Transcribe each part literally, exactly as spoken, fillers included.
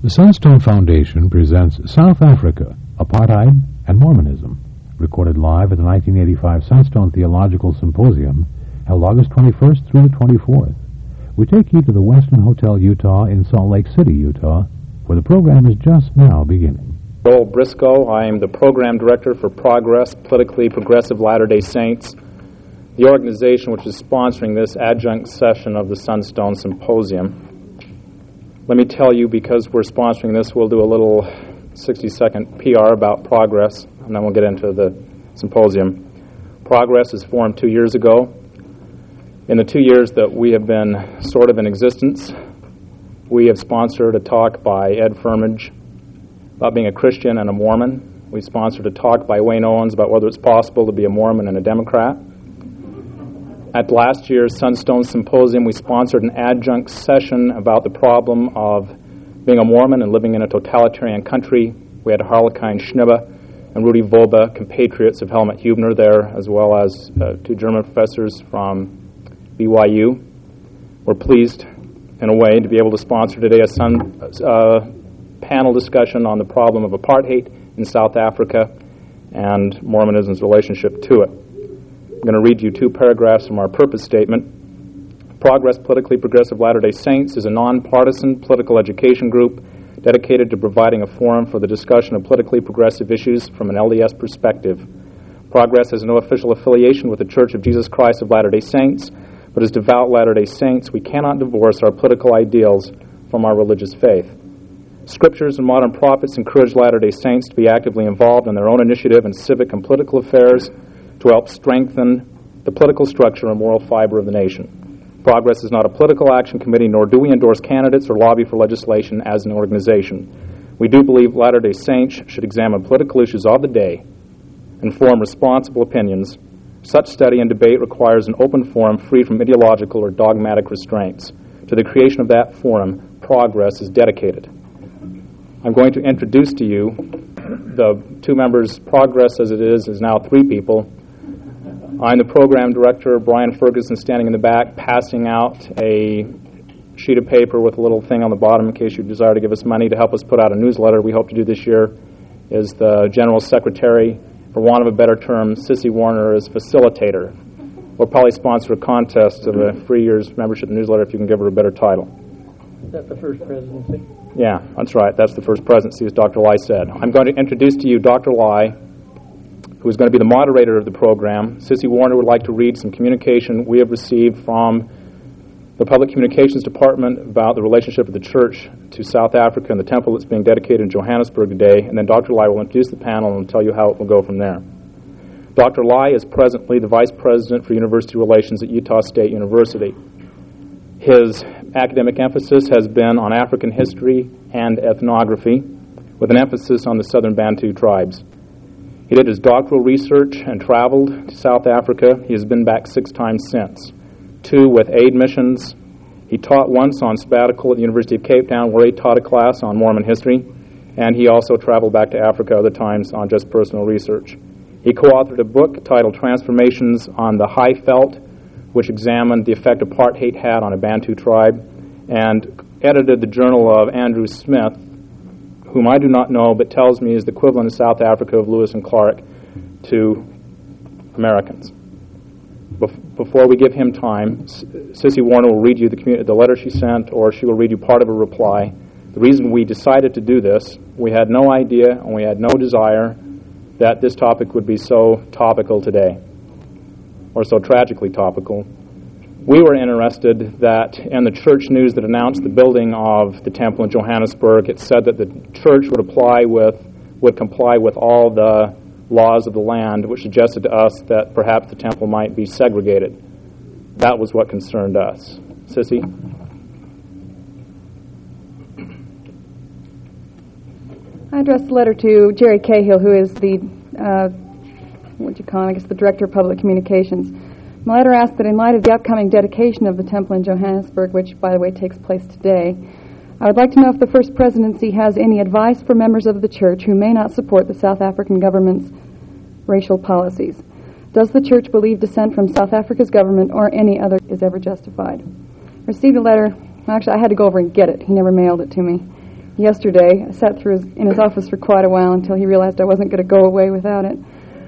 The Sunstone Foundation presents South Africa, Apartheid and Mormonism, recorded live at the nineteen eighty-five Sunstone Theological Symposium, held August twenty-first through the twenty-fourth. We take you to the Westin Hotel, Utah, in Salt Lake City, Utah, where the program is just now beginning. Joel Briscoe. I am the Program Director for Progress, Politically Progressive Latter-day Saints, the organization which is sponsoring this adjunct session of the Sunstone Symposium. Let me tell you, because we're sponsoring this, we'll do a little sixty-second P R about Progress, and then we'll get into the symposium. Progress is formed two years ago. In the two years that we have been sort of in existence, we have sponsored a talk by Ed Firmage about being a Christian and a Mormon. We sponsored a talk by Wayne Owens about whether it's possible to be a Mormon and a Democrat. At last year's Sunstone Symposium, we sponsored an adjunct session about the problem of being a Mormon and living in a totalitarian country. We had Harlequin Schniba and Rudy Volba, compatriots of Helmut Hubner there, as well as uh, two German professors from B Y U. We're pleased, in a way, to be able to sponsor today a sun, uh, panel discussion on the problem of apartheid in South Africa and Mormonism's relationship to it. I'm going to read you two paragraphs from our purpose statement. Progress Politically Progressive Latter-day Saints is a nonpartisan political education group dedicated to providing a forum for the discussion of politically progressive issues from an L D S perspective. Progress has no official affiliation with the Church of Jesus Christ of Latter-day Saints, but as devout Latter-day Saints, we cannot divorce our political ideals from our religious faith. Scriptures and modern prophets encourage Latter-day Saints to be actively involved in their own initiative in civic and political affairs to help strengthen the political structure and moral fiber of the nation. Progress is not a political action committee, nor do we endorse candidates or lobby for legislation as an organization. We do believe Latter-day Saints should examine political issues of the day and form responsible opinions. Such study and debate requires an open forum free from ideological or dogmatic restraints. To the creation of that forum, Progress is dedicated. I'm going to introduce to you the two members. Progress, as it is, is now three people. I'm the program director, Brian Ferguson, standing in the back, passing out a sheet of paper with a little thing on the bottom in case you desire to give us money to help us put out a newsletter we hope to do this year. Is the general secretary. For want of a better term, Sissy Warner is facilitator. We'll probably sponsor a contest of a free year's membership newsletter if you can give her a better title. Is that the first presidency? Yeah, that's right. That's the first presidency, as Doctor Lai said. I'm going to introduce to you Doctor Lai, who is going to be the moderator of the program. Sissy Warner would like to read some communication we have received from the Public Communications Department about the relationship of the Church to South Africa and the temple that's being dedicated in Johannesburg today, and then Doctor Lai will introduce the panel and tell you how it will go from there. Doctor Lai is presently the Vice President for University Relations at Utah State University. His academic emphasis has been on African history and ethnography, with an emphasis on the Southern Bantu tribes. He did his doctoral research and traveled to South Africa. He has been back six times since, two with aid missions. He taught once on sabbatical at the University of Cape Town, where he taught a class on Mormon history, and he also traveled back to Africa other times on just personal research. He co-authored a book titled Transformations on the Highveld, which examined the effect apartheid had on a Bantu tribe, and edited the journal of Andrew Smith, whom I do not know, but tells me is the equivalent in South Africa of Lewis and Clark to Americans. Bef- before we give him time, S- Sissy Warner will read you the, commu- the letter she sent, or she will read you part of a reply. The reason we decided to do this, we had no idea and we had no desire that this topic would be so topical today, or so tragically topical. We were interested that in the church news that announced the building of the temple in Johannesburg, it said that the church would apply with, would comply with all the laws of the land, which suggested to us that perhaps the temple might be segregated. That was what concerned us. Sissy? I addressed the letter to Jerry Cahill, who is the, uh, what do you call him, I guess the Director of Public Communications. My letter asked that in light of the upcoming dedication of the temple in Johannesburg, which, by the way, takes place today, I would like to know if the First Presidency has any advice for members of the Church who may not support the South African government's racial policies. Does the Church believe dissent from South Africa's government or any other is ever justified? I received a letter. Actually, I had to go over and get it. He never mailed it to me. yesterday. I sat through his, in his office for quite a while until he realized I wasn't going to go away without it.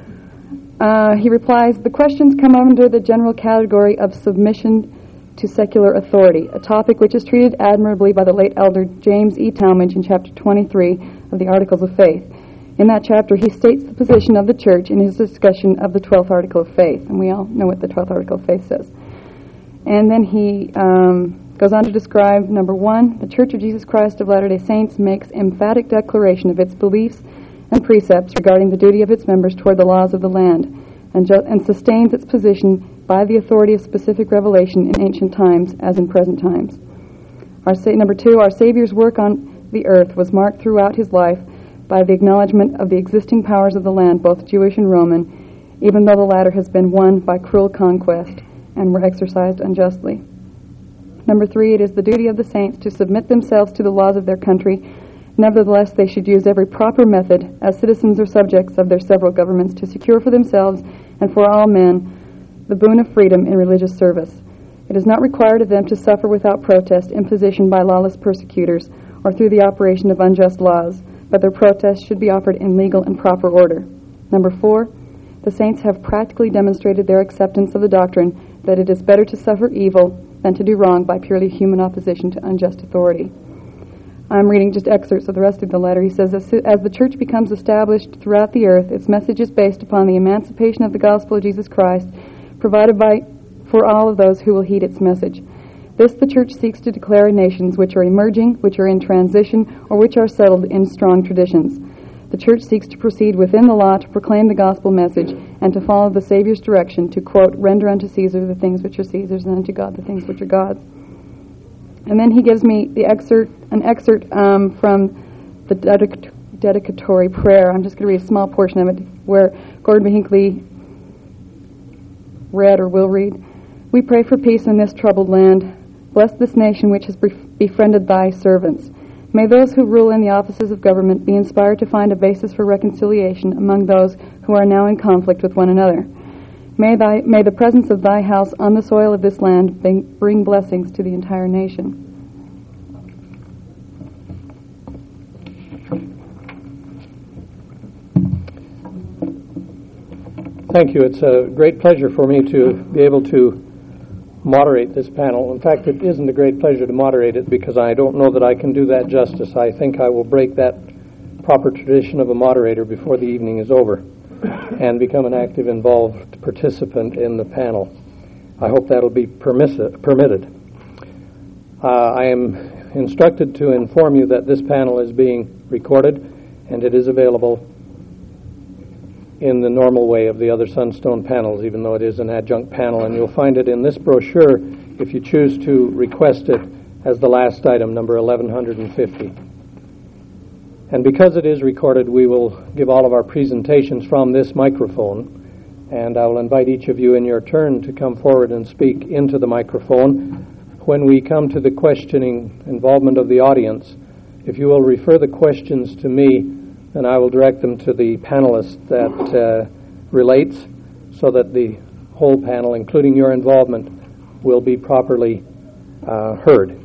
Uh, he replies, the questions come under the general category of submission to secular authority, a topic which is treated admirably by the late elder James E. Talmage in chapter twenty-three of the Articles of Faith. In that chapter, he states the position of the church in his discussion of the twelfth Article of Faith, and we all know what the twelfth Article of Faith says. And then he um, goes on to describe, number one, the Church of Jesus Christ of Latter-day Saints makes emphatic declaration of its beliefs and precepts regarding the duty of its members toward the laws of the land, and, ju- and sustains its position by the authority of specific revelation in ancient times as in present times. Our sa- number two, our Savior's work on the earth was marked throughout his life by the acknowledgement of the existing powers of the land, both Jewish and Roman, even though the latter has been won by cruel conquest and were exercised unjustly. Number three, it is the duty of the saints to submit themselves to the laws of their country. Nevertheless, they should use every proper method as citizens or subjects of their several governments to secure for themselves and for all men the boon of freedom in religious service. It is not required of them to suffer without protest imposition by lawless persecutors or through the operation of unjust laws, but their protests should be offered in legal and proper order. Number four, the saints have practically demonstrated their acceptance of the doctrine that it is better to suffer evil than to do wrong by purely human opposition to unjust authority. I'm reading just excerpts of the rest of the letter. He says, as, as the church becomes established throughout the earth, its message is based upon the emancipation of the gospel of Jesus Christ, provided by for all of those who will heed its message. This the church seeks to declare in nations which are emerging, which are in transition, or which are settled in strong traditions. The church seeks to proceed within the law to proclaim the gospel message and to follow the Savior's direction to, quote, render unto Caesar the things which are Caesar's and unto God the things which are God's. And then he gives me the excerpt, an excerpt um, from the dedic- dedicatory prayer. I'm just going to read a small portion of it where Gordon B. Hinckley read or will read. We pray for peace in this troubled land. Bless this nation which has befriended thy servants. May those who rule in the offices of government be inspired to find a basis for reconciliation among those who are now in conflict with one another. May, thy, may the presence of thy house on the soil of this land bring, bring blessings to the entire nation. Thank you. It's a great pleasure for me to be able to moderate this panel. In fact, it isn't a great pleasure to moderate it because I don't know that I can do that justice. I think I will break that proper tradition of a moderator before the evening is over and become an active, involved participant in the panel. I hope that'll be permissi- permitted. Uh, I am instructed to inform you that this panel is being recorded and it is available in the normal way of the other Sunstone panels, even though it is an adjunct panel, and you'll find it in this brochure if you choose to request it as the last item, number eleven fifty. And because it is recorded, we will give all of our presentations from this microphone, and I will invite each of you in your turn to come forward and speak into the microphone. When we come to the questioning involvement of the audience, if you will refer the questions to me, and I will direct them to the panelist that uh, relates so that the whole panel, including your involvement, will be properly uh, heard.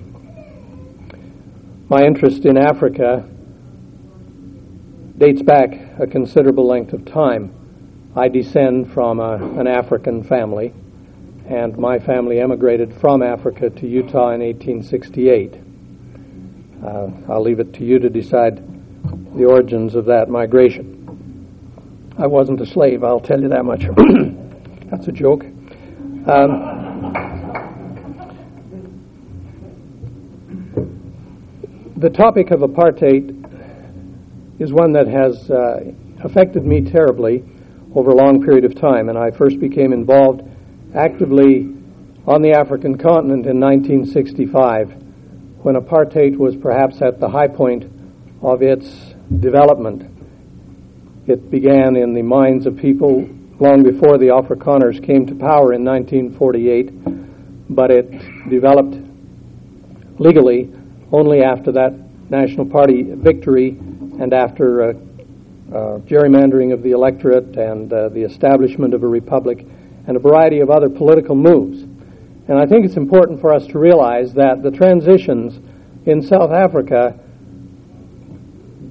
My interest in Africa dates back a considerable length of time. I descend from a, an African family, and my family emigrated from Africa to Utah in eighteen sixty-eight. Uh, I'll leave it to you to decide the origins of that migration. I wasn't a slave, I'll tell you that much. That's a joke. Um, the topic of apartheid is one that has uh, affected me terribly over a long period of time, and I first became involved actively on the African continent in nineteen sixty-five, when apartheid was perhaps at the high point of its development. It began in the minds of people long before the Afrikaners came to power in nineteen forty-eight, but it developed legally only after that National Party victory and after uh, uh, gerrymandering of the electorate and uh, the establishment of a republic and a variety of other political moves. And I think it's important for us to realize that the transitions in South Africa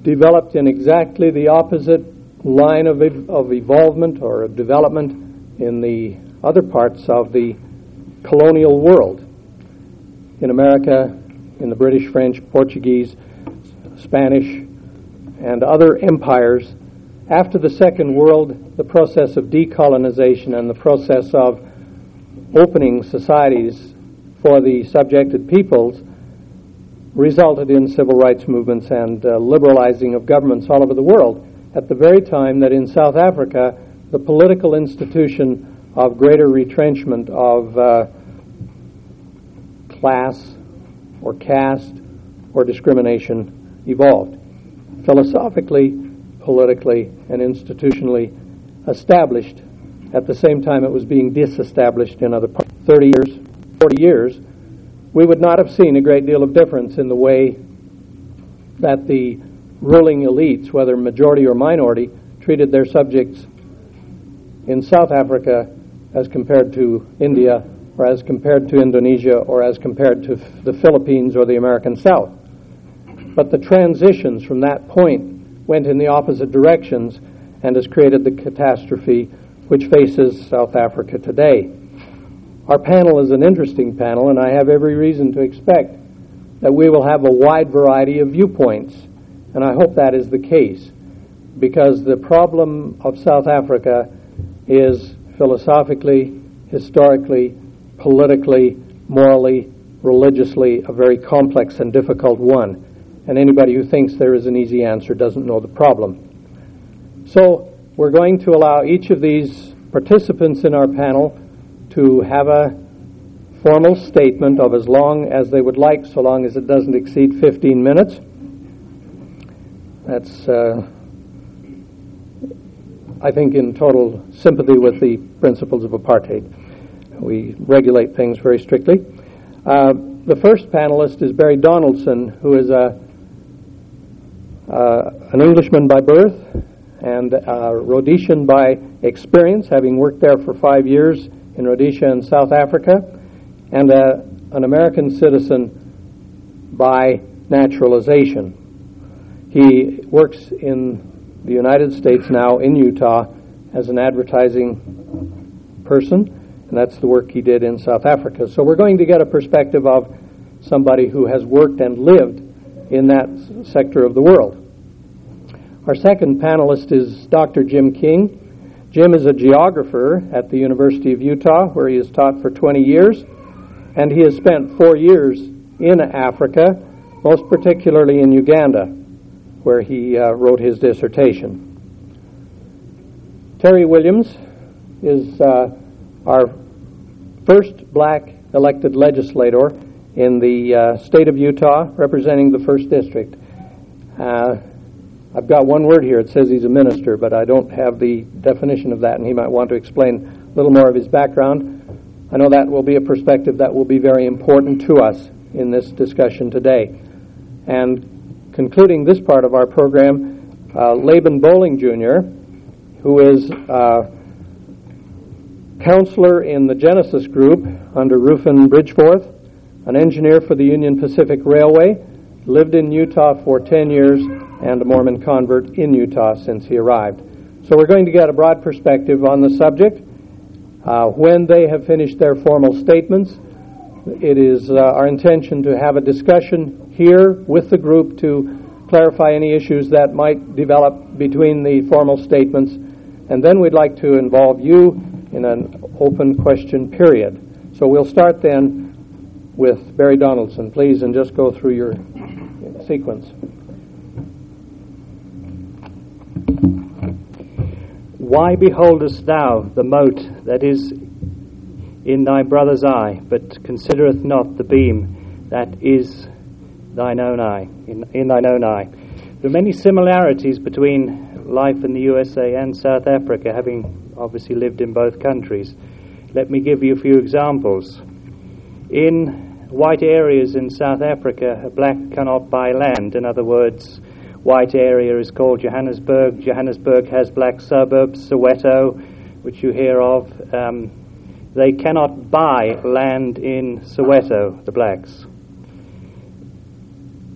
developed in exactly the opposite line of, ev- of evolvement or of development in the other parts of the colonial world. In America, in the British, French, Portuguese, Spanish, and other empires, after the Second World, the process of decolonization and the process of opening societies for the subjected peoples resulted in civil rights movements and uh, liberalizing of governments all over the world, at the very time that in South Africa, the political institution of greater retrenchment of uh, class or caste or discrimination evolved. Philosophically, politically, and institutionally established at the same time it was being disestablished in other parts. thirty years, forty years, we would not have seen a great deal of difference in the way that the ruling elites, whether majority or minority, treated their subjects in South Africa as compared to India, or as compared to Indonesia, or as compared to f- the Philippines or the American South. But the transitions from that point went in the opposite directions and has created the catastrophe which faces South Africa today. Our panel is an interesting panel, and I have every reason to expect that we will have a wide variety of viewpoints, and I hope that is the case, because the problem of South Africa is philosophically, historically, politically, morally, religiously a very complex and difficult one, and anybody who thinks there is an easy answer doesn't know the problem. So we're going to allow each of these participants in our panel to have a formal statement of as long as they would like, so long as it doesn't exceed fifteen minutes. That's, uh, I think, in total sympathy with the principles of apartheid. We regulate things very strictly. Uh, the first panelist is Barry Donaldson, who is a uh, an Englishman by birth and a Rhodesian by experience, having worked there for five years in Rhodesia and South Africa, and uh, an American citizen by naturalization. He works in the United States now in Utah as an advertising person, and that's the work he did in South Africa. So we're going to get a perspective of somebody who has worked and lived in that sector of the world. Our second panelist is Doctor Jim King. Jim is a geographer at the University of Utah, where he has taught for twenty years, and he has spent four years in Africa, most particularly in Uganda, where he uh, wrote his dissertation. Terry Williams is uh, our first black elected legislator in the uh, state of Utah, representing the first District. Uh, I've got one word here. It says he's a minister, but I don't have the definition of that, and he might want to explain a little more of his background. I know that will be a perspective that will be very important to us in this discussion today. And concluding this part of our program, uh, Laban Bowling Junior, who is uh, counselor in the Genesis Group under Rufin Bridgeforth, an engineer for the Union Pacific Railway, lived in Utah for ten years, and a Mormon convert in Utah since he arrived. So we're going to get a broad perspective on the subject. Uh, when they have finished their formal statements, it is uh, our intention to have a discussion here with the group to clarify any issues that might develop between the formal statements, and then we'd like to involve you in an open question period. So we'll start then with Barry Donaldson, please, and just go through your sequence. Why beholdest thou the mote that is in thy brother's eye, but considereth not the beam that is thine own eye, in, in thine own eye? There are many similarities between life in the U S A and South Africa, having obviously lived in both countries. Let me give you a few examples. In white areas in South Africa, a black cannot buy land. In other words, white area is called Johannesburg. Johannesburg has black suburbs, Soweto, which you hear of. Um, they cannot buy land in Soweto, the blacks.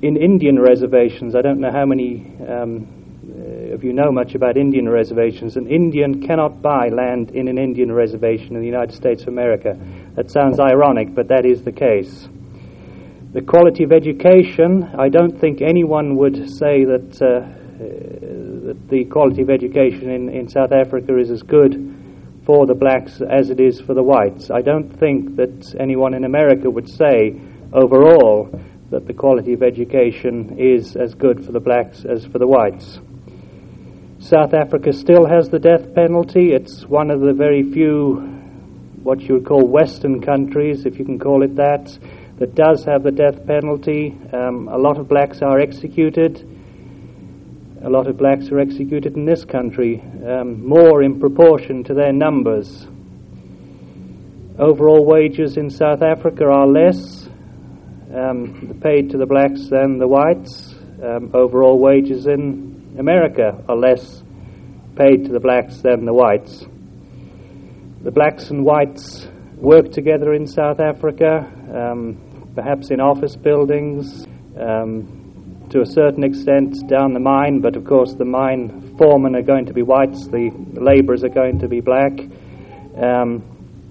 in Indian reservations, I don't know how many um, if you know much about Indian reservations, an Indian cannot buy land in an Indian reservation in the United States of America. That sounds ironic, but that is the case. The quality of education, I don't think anyone would say that, uh, that the quality of education in, in South Africa is as good for the blacks as it is for the whites. I don't think that anyone in America would say overall that the quality of education is as good for the blacks as for the whites. South Africa still has the death penalty. It's one of the very few, what you would call Western countries, if you can call it that, that does have the death penalty. Um, a lot of blacks are executed. A lot of blacks are executed in this country, um, more in proportion to their numbers. Overall wages in South Africa are less um, paid to the blacks than the whites. Um, overall wages in America are less paid to the blacks than the whites. The blacks and whites work together in South Africa, um, perhaps in office buildings, um, to a certain extent down the mine, but of course the mine foremen are going to be whites, the labourers are going to be black. Um,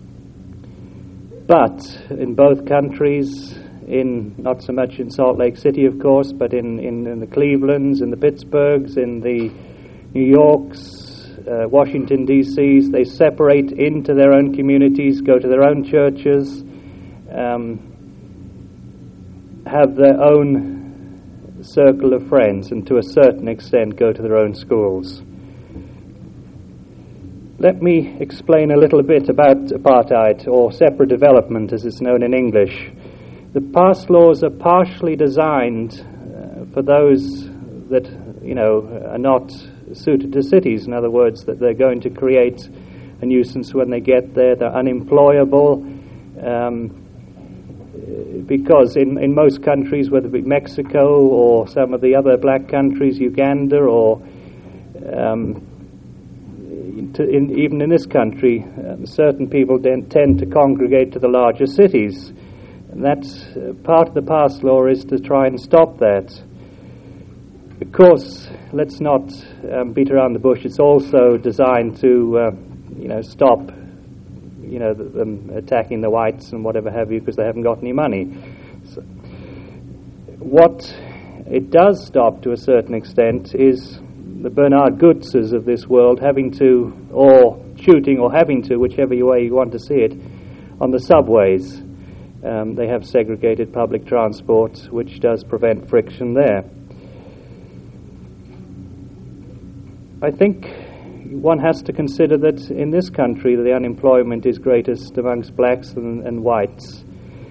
but in both countries, in not so much in Salt Lake City, of course, but in, in, in the Clevelands, in the Pittsburghs, in the New Yorks, uh, Washington, D Cs, they separate into their own communities, go to their own churches, um, have their own circle of friends, and to a certain extent go to their own schools. Let me explain a little bit about apartheid, or separate development as it's known in English. The pass laws are partially designed uh, for those that, you know, are not suited to cities. In other words, that they're going to create a nuisance when they get there. They're unemployable um, because in, in most countries, whether it be Mexico or some of the other black countries, Uganda, or um, to, in, even in this country, uh, certain people then tend to congregate to the larger cities. And that's uh, part of the pass law is to try and stop that. Of course, let's not um, beat around the bush. It's also designed to, uh, you know, stop, you know, them attacking the whites and whatever have you, because they haven't got any money. So what it does stop to a certain extent is the Bernard Gootzes of this world having to, or shooting, or having to, whichever way you want to see it, on the subways. Um, they have segregated public transport, which does prevent friction there. I think one has to consider that in this country the unemployment is greatest amongst blacks and, and whites.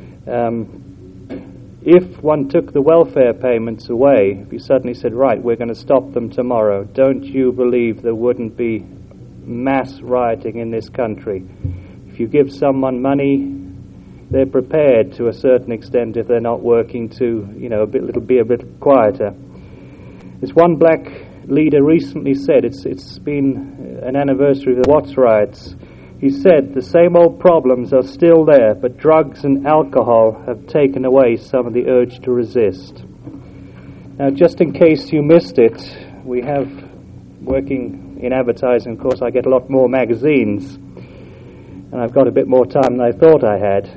Um, if one took the welfare payments away, if you suddenly said, right, we're going to stop them tomorrow, don't you believe there wouldn't be mass rioting in this country? If you give someone money, they're prepared to a certain extent, if they're not working, to, you know, a bit, little be a bit quieter. There's one black leader recently said, it's it's been an anniversary of the Watts riots. He said the same old problems are still there, but drugs and alcohol have taken away some of the urge to resist. Now, just in case you missed it, we have, working in advertising, of course, I get a lot more magazines, and I've got a bit more time than I thought I had.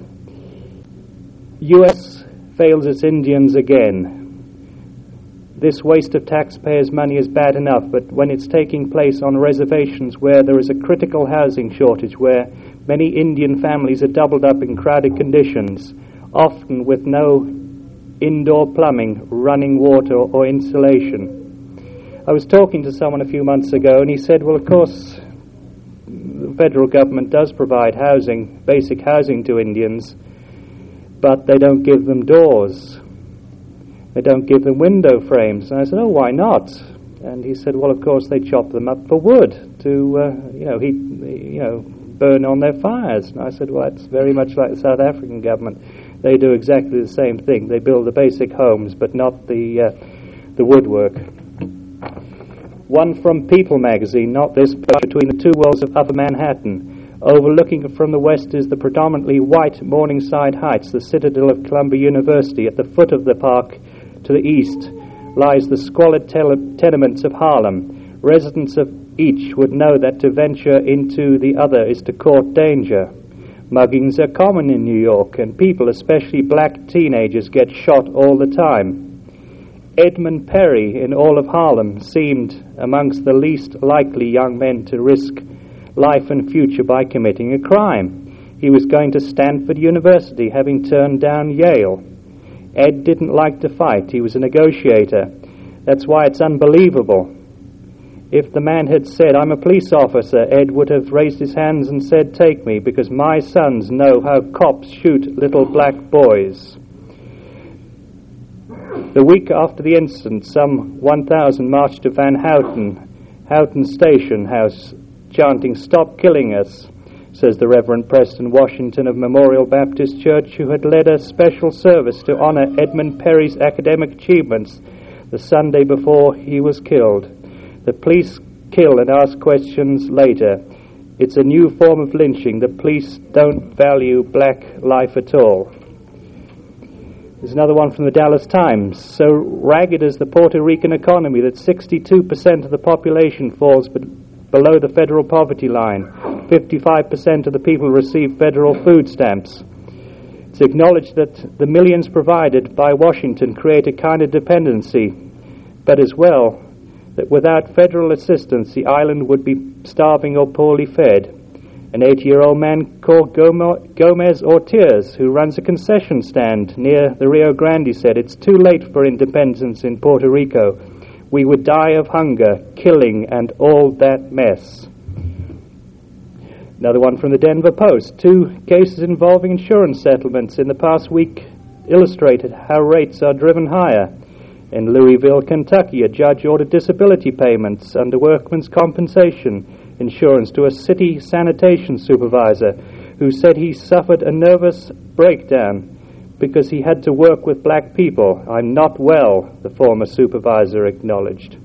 U S fails its Indians again. This waste of taxpayers' money is bad enough, but when it's taking place on reservations where there is a critical housing shortage, where many Indian families are doubled up in crowded conditions, often with no indoor plumbing, running water, or insulation. I was talking to someone a few months ago, and he said, well, of course, the federal government does provide housing, basic housing to Indians, but they don't give them doors. They don't give them window frames. And I said, oh, why not? And he said, well, of course, they chop them up for wood to, uh, you know, heat, you know, burn on their fires. And I said, well, that's very much like the South African government. They do exactly the same thing. They build the basic homes, but not the uh, the woodwork. One from People magazine, not this, but between the two walls of Upper Manhattan. Overlooking from the west is the predominantly white Morningside Heights, the citadel of Columbia University. At the foot of the park To the east lies the squalid tel- tenements of Harlem. Residents of each would know that to venture into the other is to court danger. Muggings are common in New York, and people, especially black teenagers, get shot all the time. Edmund Perry in all of Harlem seemed amongst the least likely young men to risk life and future by committing a crime. He was going to Stanford University, having turned down Yale. Ed didn't like to fight. He was a negotiator. That's why it's unbelievable. If the man had said, "I'm a police officer," Ed would have raised his hands and said, "Take me, because my sons know how cops shoot little black boys." The week after the incident, some one thousand marched to Van Houten, Houten Station House, chanting, "Stop killing us," says the Reverend Preston Washington of Memorial Baptist Church, who had led a special service to honor Edmund Perry's academic achievements the Sunday before he was killed. The police kill and ask questions later. It's a new form of lynching. The police don't value black life at all. There's another one from the Dallas Times. So ragged is the Puerto Rican economy that sixty-two percent of the population falls be- below the federal poverty line. fifty-five percent of the people receive federal food stamps. It's acknowledged that the millions provided by Washington create a kind of dependency, but as well that without federal assistance the island would be starving or poorly fed. An eighty-year-old man called Gomez Ortiz, who runs a concession stand near the Rio Grande, said, "It's too late for independence in Puerto Rico. We would die of hunger, killing, and all that mess." Another one from the Denver Post. Two cases involving insurance settlements in the past week illustrated how rates are driven higher. In Louisville, Kentucky, a judge ordered disability payments under workmen's compensation insurance to a city sanitation supervisor who said he suffered a nervous breakdown because he had to work with black people. "I'm not well," the former supervisor acknowledged.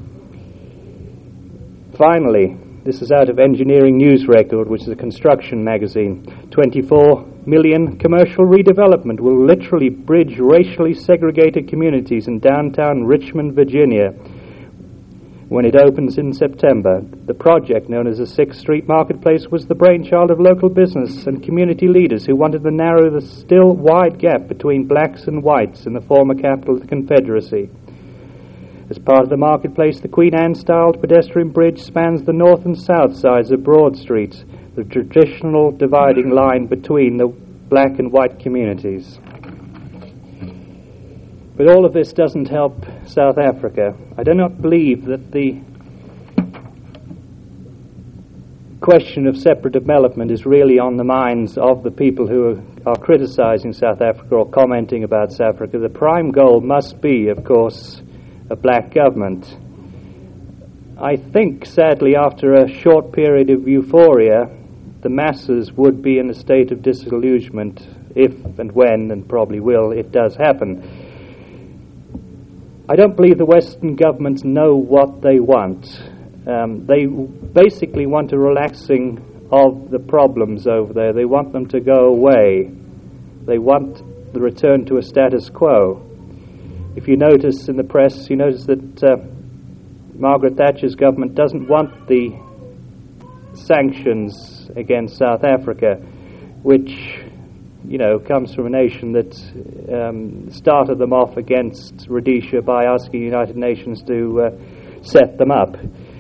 Finally, this is out of Engineering News Record, which is a construction magazine. twenty-four million commercial redevelopment will literally bridge racially segregated communities in downtown Richmond, Virginia, when it opens in September. The project, known as the sixth Street Marketplace, was the brainchild of local business and community leaders who wanted to narrow the still wide gap between blacks and whites in the former capital of the Confederacy. As part of the marketplace, the Queen Anne-styled pedestrian bridge spans the north and south sides of Broad Street, the traditional dividing line between the black and white communities. But all of this doesn't help South Africa. I do not believe that the question of separate development is really on the minds of the people who are criticizing South Africa or commenting about South Africa. The prime goal must be, of course, a black government. I think, sadly, after a short period of euphoria, the masses would be in a state of disillusionment if and when, and probably will, it does happen. I don't believe the Western governments know what they want. Um, they basically want a relaxing of the problems over there. They want them to go away. They want the return to a status quo. If you notice in the press, you notice that uh, Margaret Thatcher's government doesn't want the sanctions against South Africa, which, you know, comes from a nation that um, started them off against Rhodesia by asking the United Nations to uh, set them up.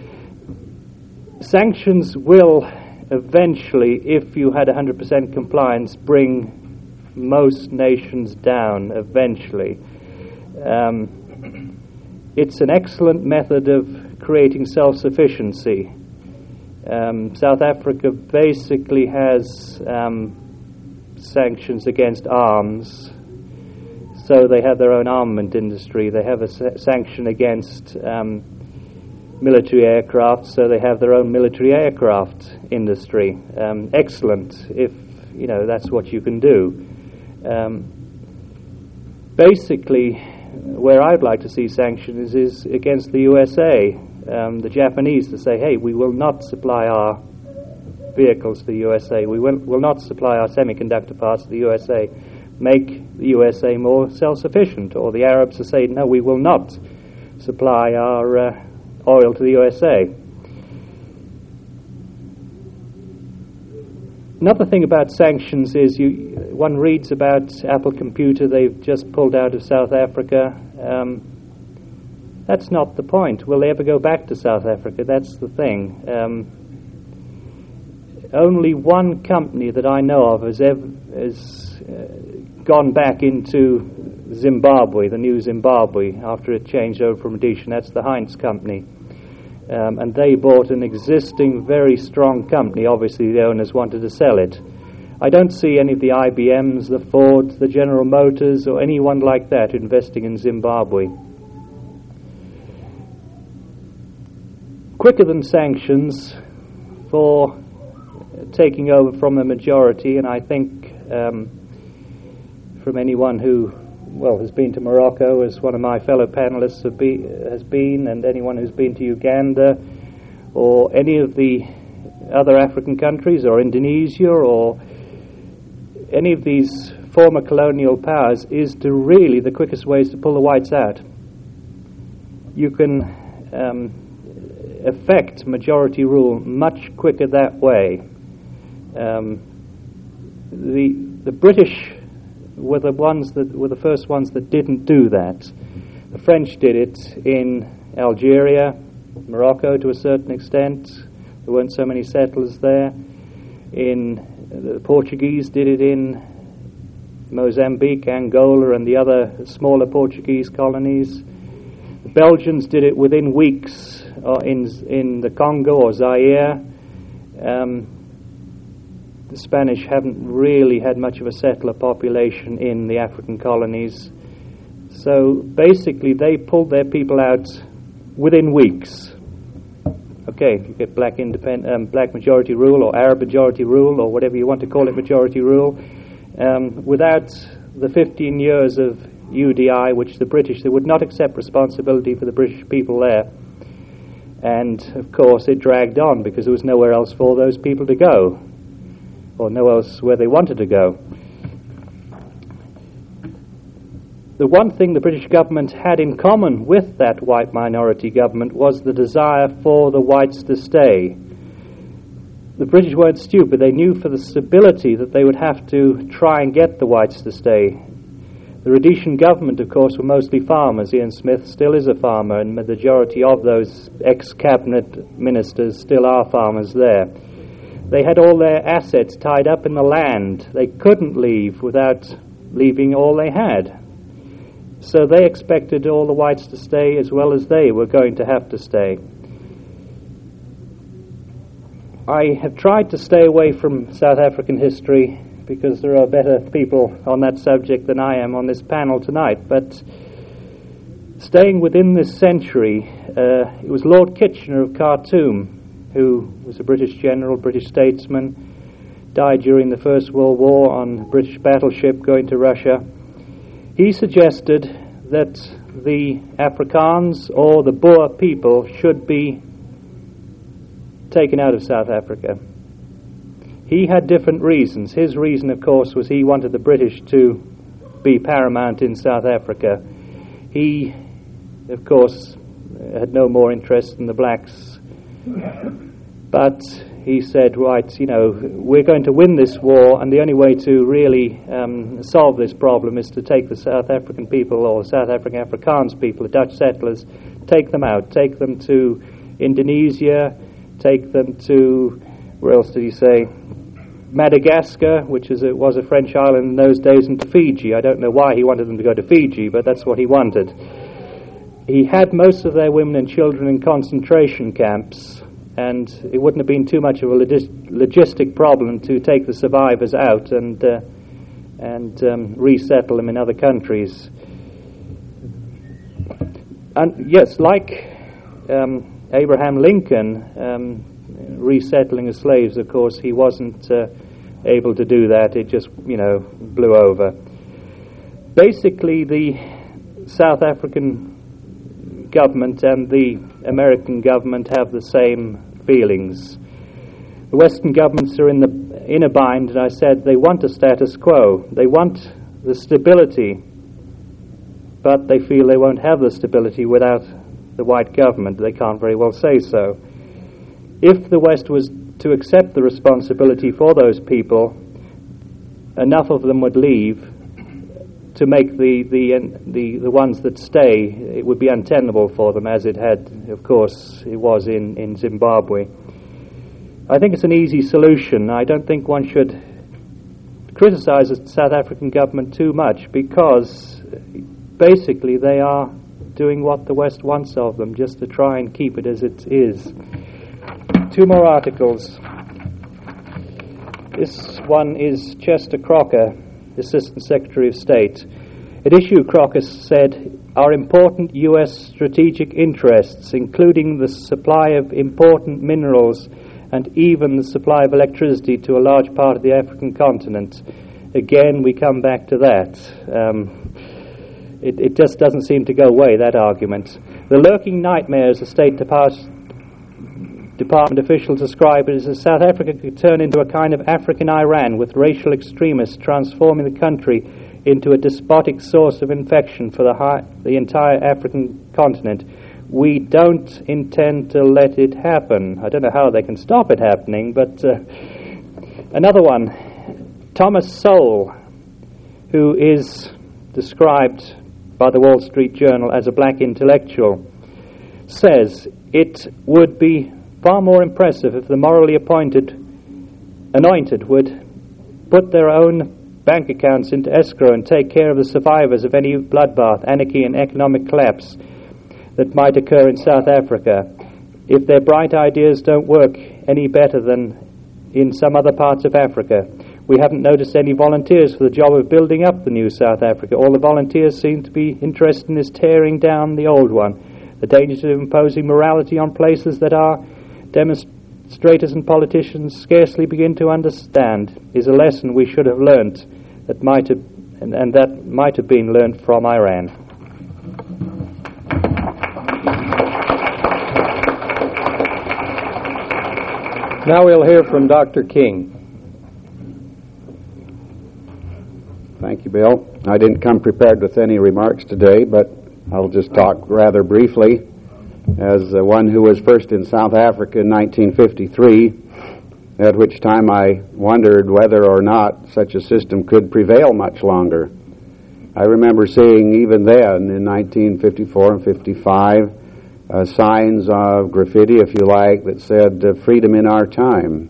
Sanctions will eventually, if you had one hundred percent compliance, bring most nations down eventually. Um, it's an excellent method of creating self-sufficiency. Um, South Africa basically has um, sanctions against arms, so they have their own armament industry. They have a sa- sanction against um, military aircraft, so they have their own military aircraft industry. Um, excellent, if you know that's what you can do. Um, basically, where I'd like to see sanctions is against the U S A, um, the Japanese, to say, hey, we will not supply our vehicles to the U S A. We will, will not supply our semiconductor parts to the U S A. make the U S A more self-sufficient, or the Arabs are saying, no, we will not supply our uh, oil to the U S A. Another thing about sanctions is you, one reads about Apple Computer, they've just pulled out of South Africa. Um, that's not the point. Will they ever go back to South Africa? That's the thing. Um, only one company that I know of has, ever, has uh, gone back into Zimbabwe, the new Zimbabwe, after it changed over from Rhodesia, and that's the Heinz company. Um, and they bought an existing, very strong company. Obviously, the owners wanted to sell it. I don't see any of the I B Ms, the Fords, the General Motors, or anyone like that investing in Zimbabwe. Quicker than sanctions for taking over from the majority, and I think um, from anyone who well, has been to Morocco, as one of my fellow panelists have be, has been, and anyone who's been to Uganda, or any of the other African countries, or Indonesia, or any of these former colonial powers, is to really the quickest ways to pull the whites out. You can um, affect majority rule much quicker that way. Um, the the British were the ones that were the first ones that didn't do that. The French did it in Algeria, Morocco to a certain extent. There weren't so many settlers there. In the Portuguese did it in Mozambique, Angola, and the other smaller Portuguese colonies. The Belgians did it within weeks uh, in in the Congo or Zaire. Um, The Spanish haven't really had much of a settler population in the African colonies. So basically they pulled their people out within weeks. Okay, you get black independent, um, black majority rule, or Arab majority rule, or whatever you want to call it, majority rule. Um, without the fifteen years of U D I, which the British, they would not accept responsibility for the British people there. And of course it dragged on because there was nowhere else for those people to go, or nowhere else where they wanted to go. The one thing the British government had in common with that white minority government was the desire for the whites to stay. The British weren't stupid. They knew for the stability that they would have to try and get the whites to stay. The Rhodesian government, of course, were mostly farmers. Ian Smith still is a farmer, and the majority of those ex-cabinet ministers still are farmers there. They had all their assets tied up in the land. They couldn't leave without leaving all they had. So they expected all the whites to stay as well as they were going to have to stay. I have tried to stay away from South African history because there are better people on that subject than I am on this panel tonight. But staying within this century, uh, it was Lord Kitchener of Khartoum, who was a British general, British statesman, died during the First World War on a British battleship going to Russia. He suggested that the Afrikaans or the Boer people should be taken out of South Africa. He had different reasons. His reason, of course, was he wanted the British to be paramount in South Africa. He, of course, had no more interest in the blacks. But he said, right, you know, we're going to win this war, and the only way to really um, solve this problem is to take the South African people, or South African Afrikaans people, the Dutch settlers, take them out, take them to Indonesia, take them to, where else did he say, Madagascar, which is a, was a French island in those days, and to Fiji. I don't know why he wanted them to go to Fiji, but that's what he wanted. He had most of their women and children in concentration camps, and it wouldn't have been too much of a logis- logistic problem to take the survivors out and uh, and um, resettle them in other countries. And yes, like um, Abraham Lincoln um, resettling the slaves, of course, he wasn't uh, able to do that. It just, you know, blew over. Basically, the South African government and the American government have the same feelings. The Western governments are in the in a bind, and I said they want a status quo. They want the stability, but they feel they won't have the stability without the white government. They can't very well say so. If the West was to accept the responsibility for those people, enough of them would leave to make the, the, the, the ones that stay, it would be untenable for them, as it had, of course, it was in, in Zimbabwe. I think it's an easy solution. I don't think one should criticize the South African government too much, because basically they are doing what the West wants of them, just to try and keep it as it is. Two more articles. This one is Chester Crocker, Assistant Secretary of State. At issue, Crocker said, our important U S strategic interests, including the supply of important minerals and even the supply of electricity to a large part of the African continent. Again, we come back to that. Um, it, it just doesn't seem to go away, that argument. The lurking nightmares the State Department Department officials describe it as if South Africa could turn into a kind of African Iran, with racial extremists transforming the country into a despotic source of infection for the, high, the entire African continent. We don't intend to let it happen. I don't know how they can stop it happening, but uh, another one, Thomas Sowell, who is described by the Wall Street Journal as a black intellectual, says it would be far more impressive if the morally appointed, anointed would put their own bank accounts into escrow and take care of the survivors of any bloodbath, anarchy and economic collapse that might occur in South Africa. If their bright ideas don't work any better than in some other parts of Africa, we haven't noticed any volunteers for the job of building up the new South Africa. All the volunteers seem to be interested in is tearing down the old one. The dangers of imposing morality on places that our demonstrators and politicians scarcely begin to understand is a lesson we should have learnt that might have, and, and that might have been learnt from Iran. Now we'll hear from Doctor King. Thank you, Bill. I didn't come prepared with any remarks today, but I'll just talk rather briefly. As uh, one who was first in South Africa in nineteen fifty-three, at which time I wondered whether or not such a system could prevail much longer. I remember seeing even then, in nineteen fifty-four and fifty-five, uh, signs of graffiti, if you like, that said, uh, freedom in our time.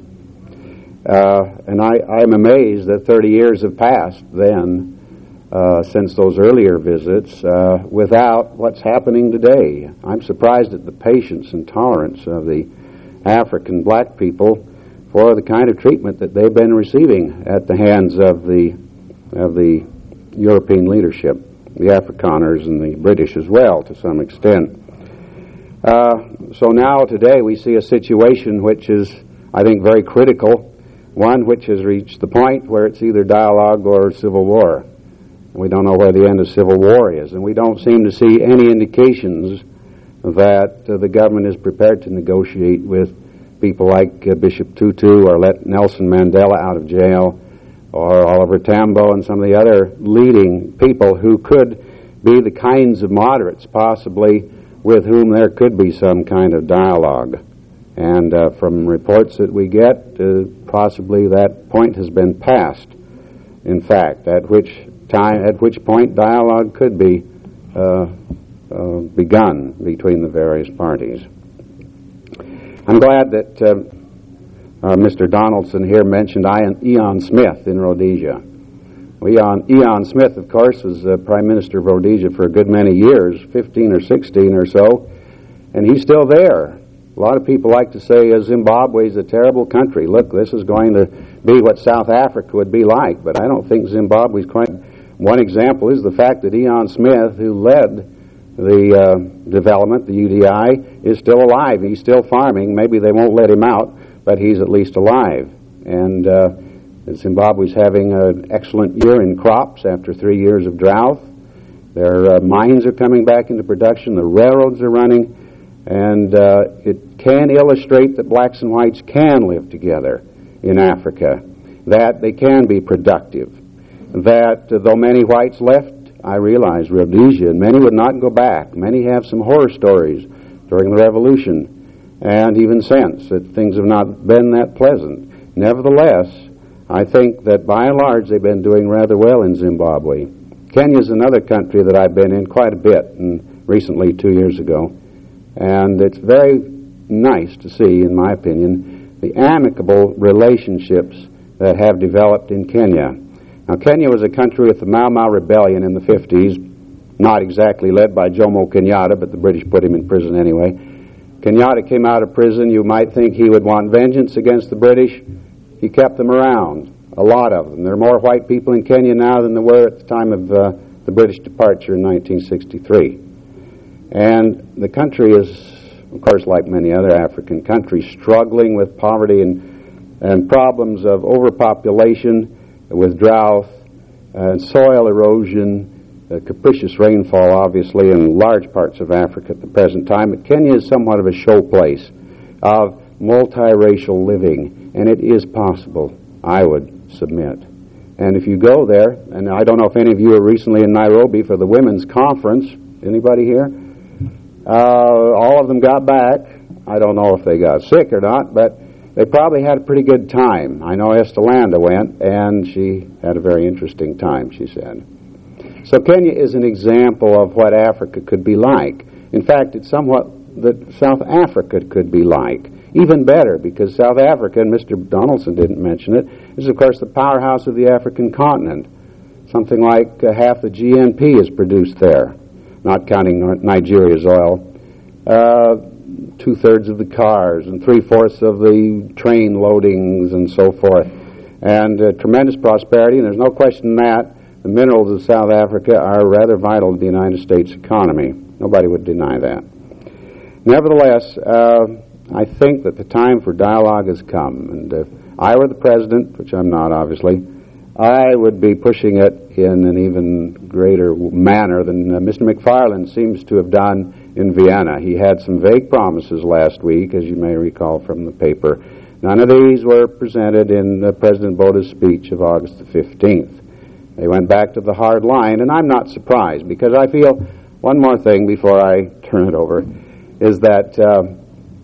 Uh, and I, I'm amazed that thirty years have passed then, Uh, since those earlier visits, uh, without what's happening today. I'm surprised at the patience and tolerance of the African black people for the kind of treatment that they've been receiving at the hands of the of the European leadership, the Afrikaners and the British as well, to some extent. Uh, so now today we see a situation which is, I think, very critical, one which has reached the point where it's either dialogue or civil war. We don't know where the end of civil war is, and we don't seem to see any indications that uh, the government is prepared to negotiate with people like uh, Bishop Tutu, or let Nelson Mandela out of jail, or Oliver Tambo and some of the other leading people who could be the kinds of moderates possibly with whom there could be some kind of dialogue. And uh, from reports that we get, uh, possibly that point has been passed, in fact, at which time, at which point dialogue could be uh, uh, begun between the various parties. I'm glad that uh, uh, Mister Donaldson here mentioned Ian, Eon Smith in Rhodesia. Well, Eon, Eon Smith, of course, was uh, Prime Minister of Rhodesia for a good many years, fifteen or sixteen or so, and he's still there. A lot of people like to say uh, Zimbabwe is a terrible country. Look, this is going to be what South Africa would be like, but I don't think Zimbabwe is quite... One example is the fact that Eon Smith, who led the uh, development, the U D I, is still alive. He's still farming. Maybe they won't let him out, but he's at least alive. And uh, Zimbabwe's having an excellent year in crops after three years of drought. Their uh, mines are coming back into production. The railroads are running. And uh, it can illustrate that blacks and whites can live together in Africa, that they can be productive. that uh, though many whites left, I realize, Rhodesia, and many would not go back. Many have some horror stories during the Revolution, and even since, that things have not been that pleasant. Nevertheless, I think that by and large they've been doing rather well in Zimbabwe. Kenya is another country that I've been in quite a bit, and recently two years ago, and it's very nice to see, in my opinion, the amicable relationships that have developed in Kenya. Now, Kenya was a country with the Mau Mau Rebellion in the fifties, not exactly led by Jomo Kenyatta, but the British put him in prison anyway. Kenyatta came out of prison. You might think he would want vengeance against the British. He kept them around, a lot of them. There are more white people in Kenya now than there were at the time of uh, the British departure in nineteen sixty-three. And the country is, of course, like many other African countries, struggling with poverty and, and problems of overpopulation, with drought, and soil erosion, uh, capricious rainfall, obviously, in large parts of Africa at the present time. But Kenya is somewhat of a show place of multiracial living, and it is possible, I would submit. And if you go there, and I don't know if any of you were recently in Nairobi for the women's conference. Anybody here? Uh, all of them got back. I don't know if they got sick or not, but they probably had a pretty good time. I know Estelanda went, and she had a very interesting time, she said. So Kenya is an example of what Africa could be like. In fact, it's somewhat that South Africa could be like. Even better, because South Africa, and Mister Donaldson didn't mention it, is, of course, the powerhouse of the African continent. Something like uh, half the G N P is produced there, not counting Nigeria's oil. Uh, two-thirds of the cars and three-fourths of the train loadings and so forth. And uh, tremendous prosperity, and there's no question that the minerals of South Africa are rather vital to the United States economy. Nobody would deny that. Nevertheless, uh, I think that the time for dialogue has come, and if I were the president, which I'm not, obviously, I would be pushing it in an even greater manner than uh, Mister McFarland seems to have done in Vienna. He had some vague promises last week, as you may recall from the paper. None of these were presented in uh, President Boda's speech of August the fifteenth. They went back to the hard line, and I'm not surprised, because I feel, one more thing before I turn it over, is that uh,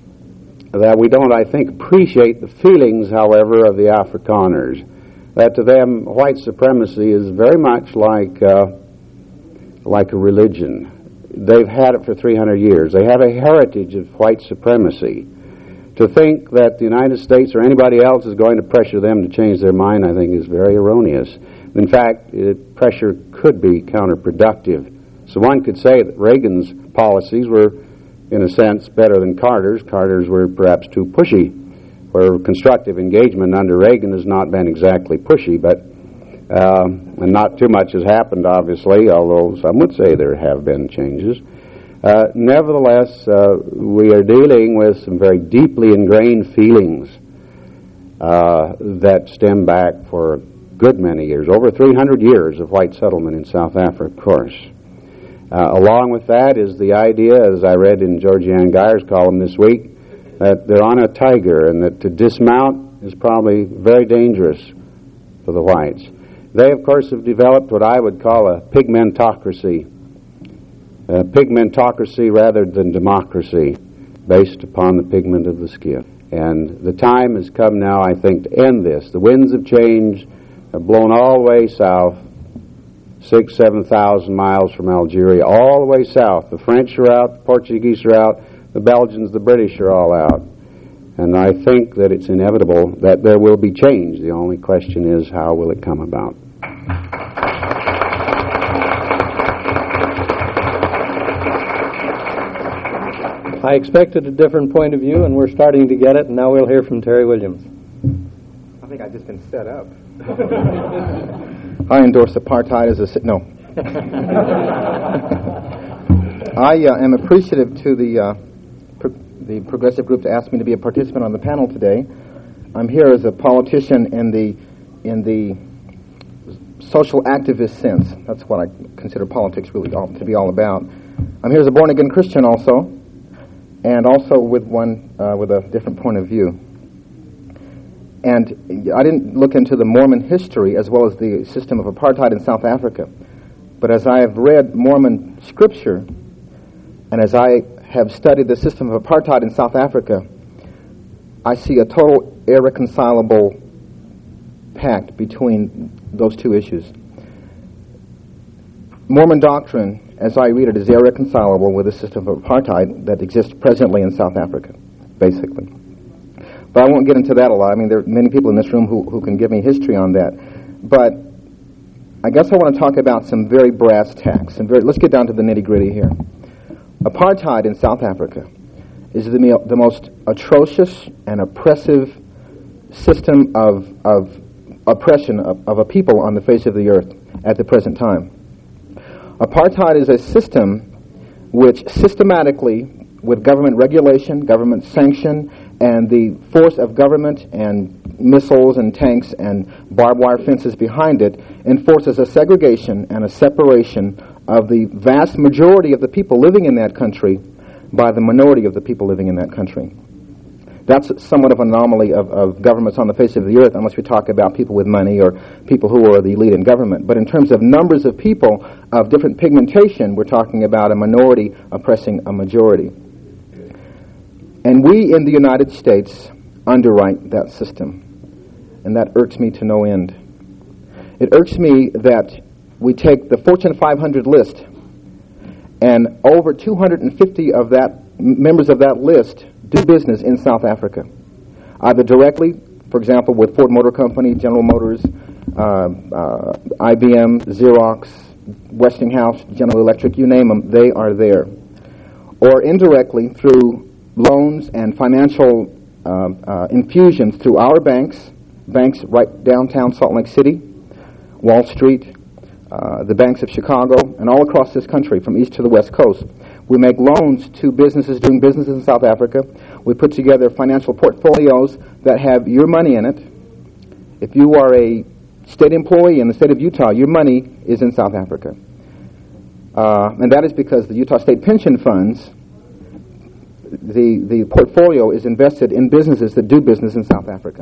that we don't, I think, appreciate the feelings, however, of the Afrikaners. That to them, white supremacy is very much like uh, like a religion. They've had it for three hundred years. They have a heritage of white supremacy. To think that the United States or anybody else is going to pressure them to change their mind, I think, is very erroneous. In fact, it, pressure could be counterproductive. So one could say that Reagan's policies were, in a sense, better than Carter's. Carter's were perhaps too pushy, where constructive engagement under Reagan has not been exactly pushy, but uh, and not too much has happened, obviously, although some would say there have been changes. Uh, nevertheless, uh, we are dealing with some very deeply ingrained feelings uh, that stem back for a good many years, over three hundred years of white settlement in South Africa, of course. Uh, along with that is the idea, as I read in Georgianne Geyer's column this week, that they're on a tiger, and that to dismount is probably very dangerous for the whites. They, of course, have developed what I would call a pigmentocracy, a pigmentocracy rather than democracy, based upon the pigment of the skin. And the time has come now, I think, to end this. The winds of change have blown all the way south, six, seven thousand miles from Algeria, all the way south. The French are out, the Portuguese are out, the Belgians, the British are all out. And I think that it's inevitable that there will be change. The only question is, how will it come about? I expected a different point of view, and we're starting to get it, and now we'll hear from Terry Williams. I think I've just been set up. I endorse apartheid as a... Si- no. I uh, am appreciative to the... Uh, the progressive group to ask me to be a participant on the panel today. I'm here as a politician in the in the social activist sense. That's what I consider politics really all, to be all about. I'm here as a born-again Christian also, and also with one uh, with a different point of view. And I didn't look into the Mormon history as well as the system of apartheid in South Africa. But as I have read Mormon scripture, and as I have studied the system of apartheid in South Africa, I see a total irreconcilable pact between those two issues. Mormon doctrine, as I read it, is irreconcilable with the system of apartheid that exists presently in South Africa, basically. But I won't get into that a lot. I mean, there are many people in this room who, who can give me history on that. But I guess I want to talk about some very brass tacks. And very, let's get down to the nitty-gritty here. Apartheid in South Africa is the, the most atrocious and oppressive system of, of oppression of, of a people on the face of the earth at the present time. Apartheid is a system which systematically, with government regulation, government sanction, and the force of government and missiles and tanks and barbed wire fences behind it, enforces a segregation and a separation of the vast majority of the people living in that country by the minority of the people living in that country. That's somewhat of an anomaly of, of governments on the face of the earth, unless we talk about people with money or people who are the elite in government. But in terms of numbers of people of different pigmentation, we're talking about a minority oppressing a majority. And we in the United States underwrite that system. And that irks me to no end. It irks me that we take the Fortune five hundred list, and over two hundred fifty of that members of that list do business in South Africa, either directly, for example, with Ford Motor Company, General Motors, uh, uh, I B M, Xerox, Westinghouse, General Electric, you name them, they are there. Or indirectly through loans and financial uh, uh, infusions through our banks, banks right downtown Salt Lake City, Wall Street, uh, the banks of Chicago, and all across this country from east to the west coast. We make loans to businesses doing business in South Africa. We put together financial portfolios that have your money in it. If you are a state employee in the state of Utah, your money is in South Africa. Uh, and that is because the Utah State Pension Funds, the, the portfolio is invested in businesses that do business in South Africa.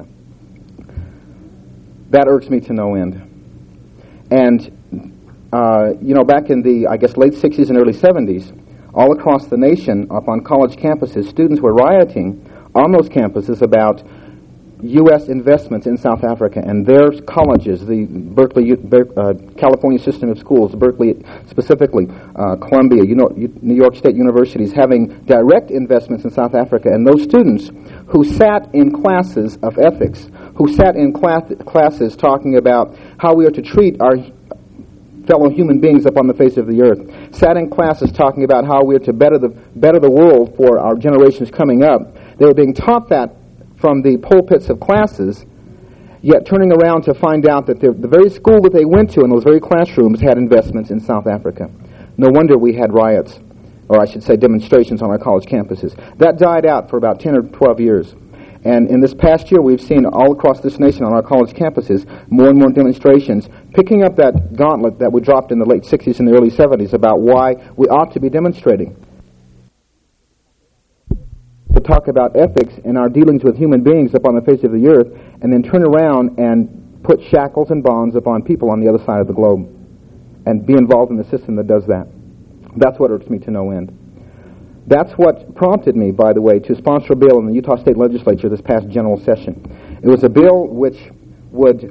That irks me to no end. And, uh, you know, back in the, I guess, late sixties and early seventies, all across the nation, up on college campuses, students were rioting on those campuses about U S investments in South Africa and their colleges, the Berkeley, uh, California system of schools, Berkeley specifically, uh, Columbia, you know, New York State universities having direct investments in South Africa. And those students who sat in classes of ethics, who sat in class, classes talking about how we are to treat our fellow human beings up on the face of the earth, sat in classes talking about how we are to better the better the world for our generations coming up. They were being taught that from the pulpits of classes, yet turning around to find out that the very school that they went to in those very classrooms had investments in South Africa. No wonder we had riots, or I should say demonstrations on our college campuses. That died out for about ten or twelve years. And in this past year, we've seen all across this nation on our college campuses more and more demonstrations, picking up that gauntlet that we dropped in the late sixties and the early seventies about why we ought to be demonstrating. To talk about ethics in our dealings with human beings upon the face of the earth, and then turn around and put shackles and bonds upon people on the other side of the globe, and be involved in the system that does that. That's what irks me to no end. That's what prompted me, by the way, to sponsor a bill in the Utah State Legislature this past general session. It was a bill which would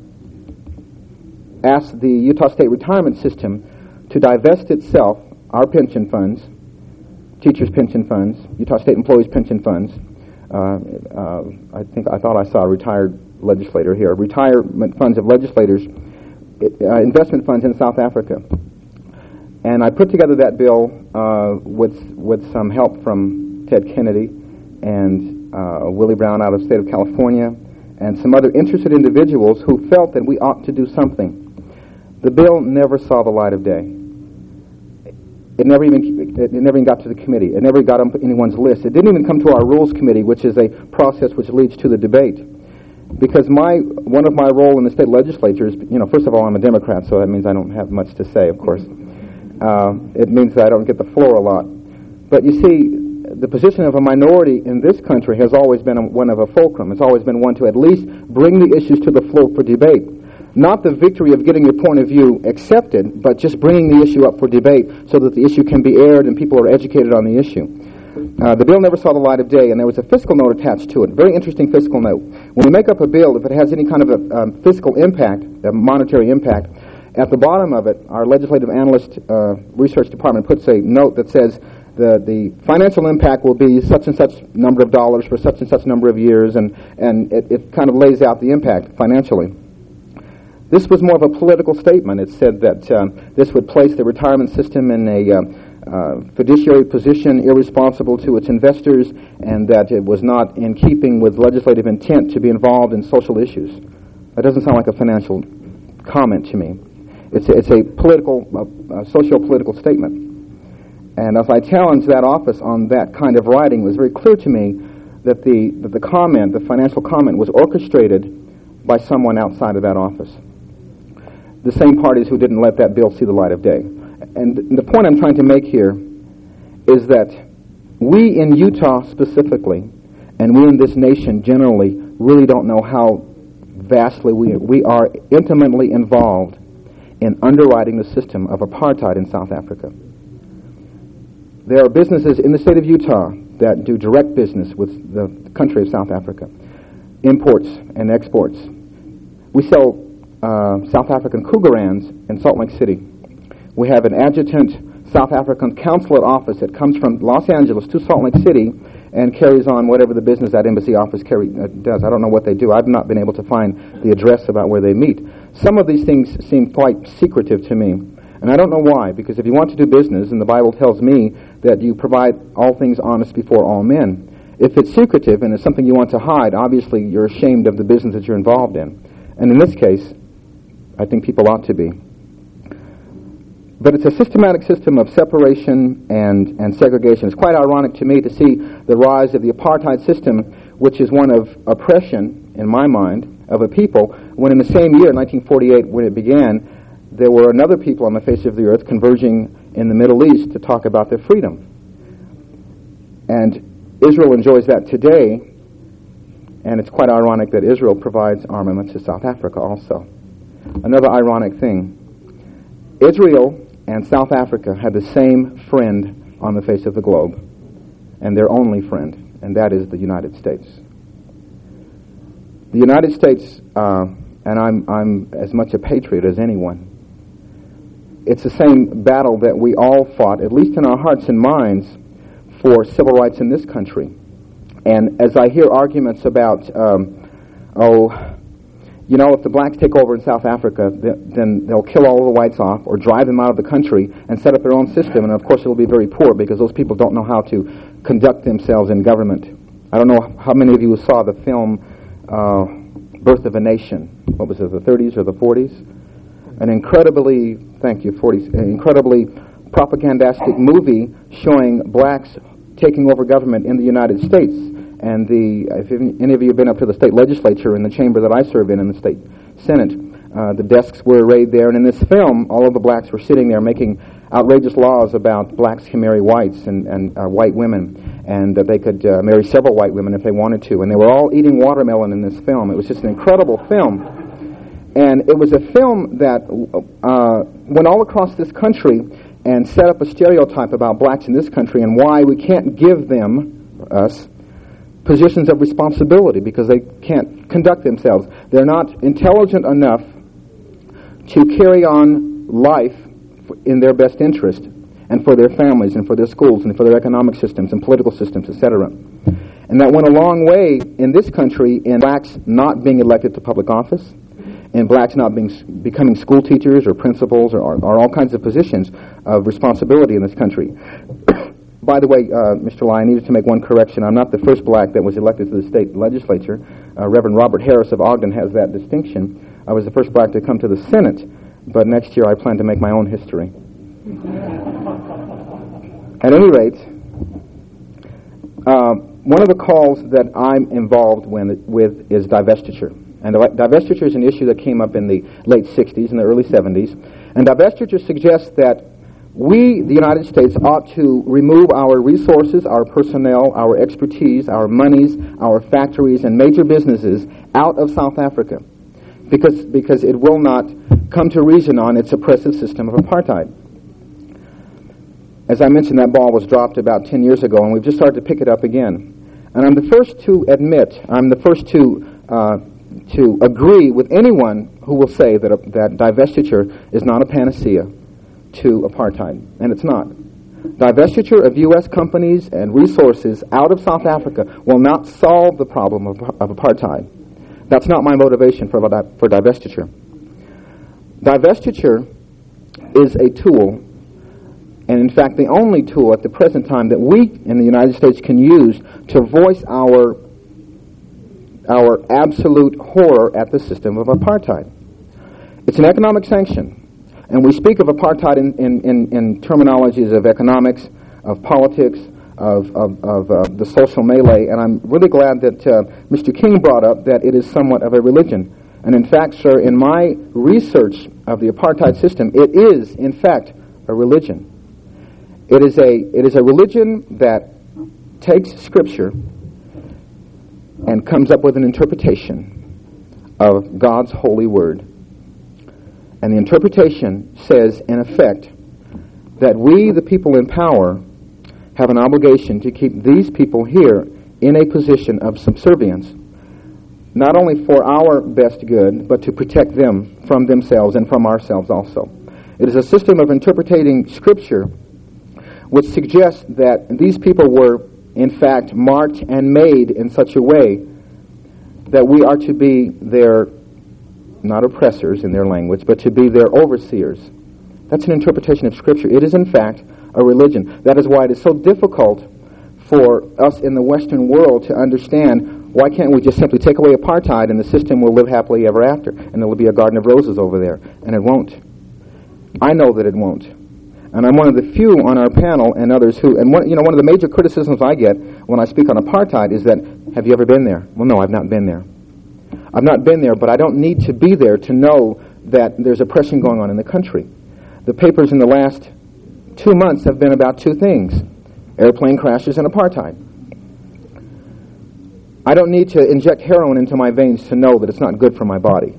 ask the Utah State retirement system to divest itself, our pension funds, teachers' pension funds, Utah State employees' pension funds. Uh, uh, I think I thought I saw a retired legislator here. Retirement funds of legislators, uh, investment funds in South Africa. And I put together that bill uh, with with some help from Ted Kennedy and uh, Willie Brown out of the state of California and some other interested individuals who felt that we ought to do something. The bill never saw the light of day. It never even it never even got to the committee. It never got on anyone's list. It didn't even come to our Rules Committee, which is a process which leads to the debate. Because my one of my role in the state legislature is, you know, first of all, I'm a Democrat, so that means I don't have much to say, of course. Uh, it means that I don't get the floor a lot. But you see, the position of a minority in this country has always been a, one of a fulcrum. It's always been one to at least bring the issues to the floor for debate. Not the victory of getting your point of view accepted, but just bringing the issue up for debate so that the issue can be aired and people are educated on the issue. Uh, the bill never saw the light of day, and there was a fiscal note attached to it. Very interesting fiscal note. When we make up a bill, if it has any kind of a um, fiscal impact, a monetary impact, at the bottom of it, our legislative analyst uh, research department puts a note that says the the financial impact will be such and such number of dollars for such and such number of years, and, and it, it kind of lays out the impact financially. This was more of a political statement. It said that um, this would place the retirement system in a uh, uh, fiduciary position, irresponsible to its investors, and that it was not in keeping with legislative intent to be involved in social issues. That doesn't sound like a financial comment to me. It's a, it's a political, uh, uh, socio-political statement. And as I challenged that office on that kind of writing, it was very clear to me that the, that the comment, the financial comment, was orchestrated by someone outside of that office. The same parties who didn't let that bill see the light of day. And the point I'm trying to make here is that we in Utah specifically, and we in this nation generally, really don't know how vastly we, we are intimately involved in underwriting the system of apartheid in South Africa. There are businesses in the state of Utah that do direct business with the country of South Africa, imports and exports. We sell uh, South African Cougarans in Salt Lake City. We have an adjutant South African consulate office that comes from Los Angeles to Salt Lake City and carries on whatever the business that embassy office carry, uh, does. I don't know what they do. I've not been able to find the address about where they meet. Some of these things seem quite secretive to me, and I don't know why, because if you want to do business, and the Bible tells me that you provide all things honest before all men, if it's secretive and it's something you want to hide, obviously you're ashamed of the business that you're involved in. And in this case, I think people ought to be. But it's a systematic system of separation and, and segregation. It's quite ironic to me to see the rise of the apartheid system, which is one of oppression, in my mind, of a people, when in the same year, nineteen forty-eight, when it began, there were another people on the face of the earth converging in the Middle East to talk about their freedom. And Israel enjoys that today, and it's quite ironic that Israel provides armaments to South Africa also. Another ironic thing, Israel and South Africa had the same friend on the face of the globe, and their only friend, and that is the United States. The United States, uh, and I'm, I'm as much a patriot as anyone, it's the same battle that we all fought, at least in our hearts and minds, for civil rights in this country. And as I hear arguments about, um, oh, you know, if the blacks take over in South Africa, th- then they'll kill all the whites off or drive them out of the country and set up their own system. And of course it'll be very poor because those people don't know how to conduct themselves in government. I don't know how many of you saw the film uh, Birth of a Nation. What was it, the thirties or the forties? An incredibly, thank you, forties, an incredibly propagandistic movie showing blacks taking over government in the United States. And the if any of you have been up to the state legislature in the chamber that I serve in, in the state senate, uh, the desks were arrayed there. And in this film, all of the blacks were sitting there making outrageous laws about blacks can marry whites and, and uh, white women, and that they could uh, marry several white women if they wanted to. And they were all eating watermelon in this film. It was just an incredible film. And it was a film that uh, went all across this country and set up a stereotype about blacks in this country and why we can't give them, us, positions of responsibility because they can't conduct themselves. They're not intelligent enough to carry on life in their best interest and for their families and for their schools and for their economic systems and political systems, et cetera. And that went a long way in this country in blacks not being elected to public office, and blacks not being becoming school teachers or principals or, or, or all kinds of positions of responsibility in this country. By the way, uh, Mister Lai, I needed to make one correction. I'm not the first black that was elected to the state legislature. Uh, Reverend Robert Harris of Ogden has that distinction. I was the first black to come to the Senate, but next year I plan to make my own history. At any rate, uh, one of the calls that I'm involved when, with is divestiture. And divestiture is an issue that came up in the late sixties and the early seventies. And divestiture suggests that we, the United States, ought to remove our resources, our personnel, our expertise, our monies, our factories, and major businesses out of South Africa, because, because it will not come to reason on its oppressive system of apartheid. As I mentioned, that ball was dropped about ten years ago, and we've just started to pick it up again. And I'm the first to admit, I'm the first to uh, to agree with anyone who will say that, uh, that divestiture is not a panacea to apartheid, and it's not. Divestiture of U S companies and resources out of South Africa will not solve the problem of, of apartheid. That's not my motivation for, for divestiture. Divestiture is a tool, and in fact the only tool at the present time that we in the United States can use to voice our our absolute horror at the system of apartheid. It's an economic sanction, and we speak of apartheid in, in, in, in terminologies of economics, of politics, of, of, of uh, the social melee, and I'm really glad that uh, Mister King brought up that it is somewhat of a religion. And in fact, sir, in my research of the apartheid system, it is, in fact, a religion. It is a, it is a religion that takes Scripture and comes up with an interpretation of God's holy word. And the interpretation says, in effect, that we, the people in power, have an obligation to keep these people here in a position of subservience, not only for our best good, but to protect them from themselves and from ourselves also. It is a system of interpreting Scripture which suggests that these people were, in fact, marked and made in such a way that we are to be their, not oppressors in their language, but to be their overseers. That's an interpretation of Scripture. It is, in fact, a religion. That is why it is so difficult for us in the Western world to understand, why can't we just simply take away apartheid and the system will live happily ever after, and there will be a garden of roses over there. And it won't. I know that it won't. And I'm one of the few on our panel and others who, and one, you know, one of the major criticisms I get when I speak on apartheid is that, have you ever been there? Well, no, I've not been there. I've not been there, but I don't need to be there to know that there's oppression going on in the country. The papers in the last two months have been about two things: airplane crashes and apartheid. I don't need to inject heroin into my veins to know that it's not good for my body.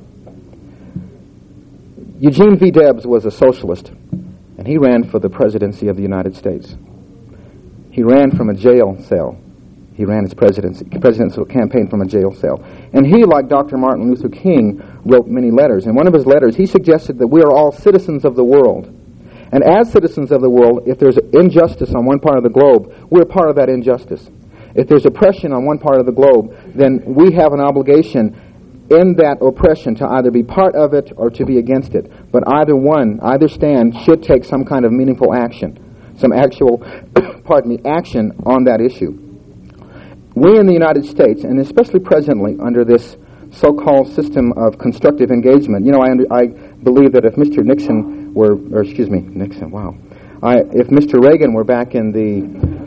Eugene V. Debs was a socialist, and he ran for the presidency of the United States. He ran from a jail cell. He ran his presidency, presidential campaign from a jail cell. And he, like Doctor Martin Luther King, wrote many letters. In one of his letters, he suggested that we are all citizens of the world. And as citizens of the world, if there's injustice on one part of the globe, we're part of that injustice. If there's oppression on one part of the globe, then we have an obligation in that oppression to either be part of it or to be against it. But either one, either stand, should take some kind of meaningful action, some actual, pardon me, action on that issue. We in the United States, and especially presently under this so-called system of constructive engagement, you know, I, under, I believe that if Mister Nixon were, or excuse me, Nixon, wow, I, if Mister Reagan were back in the,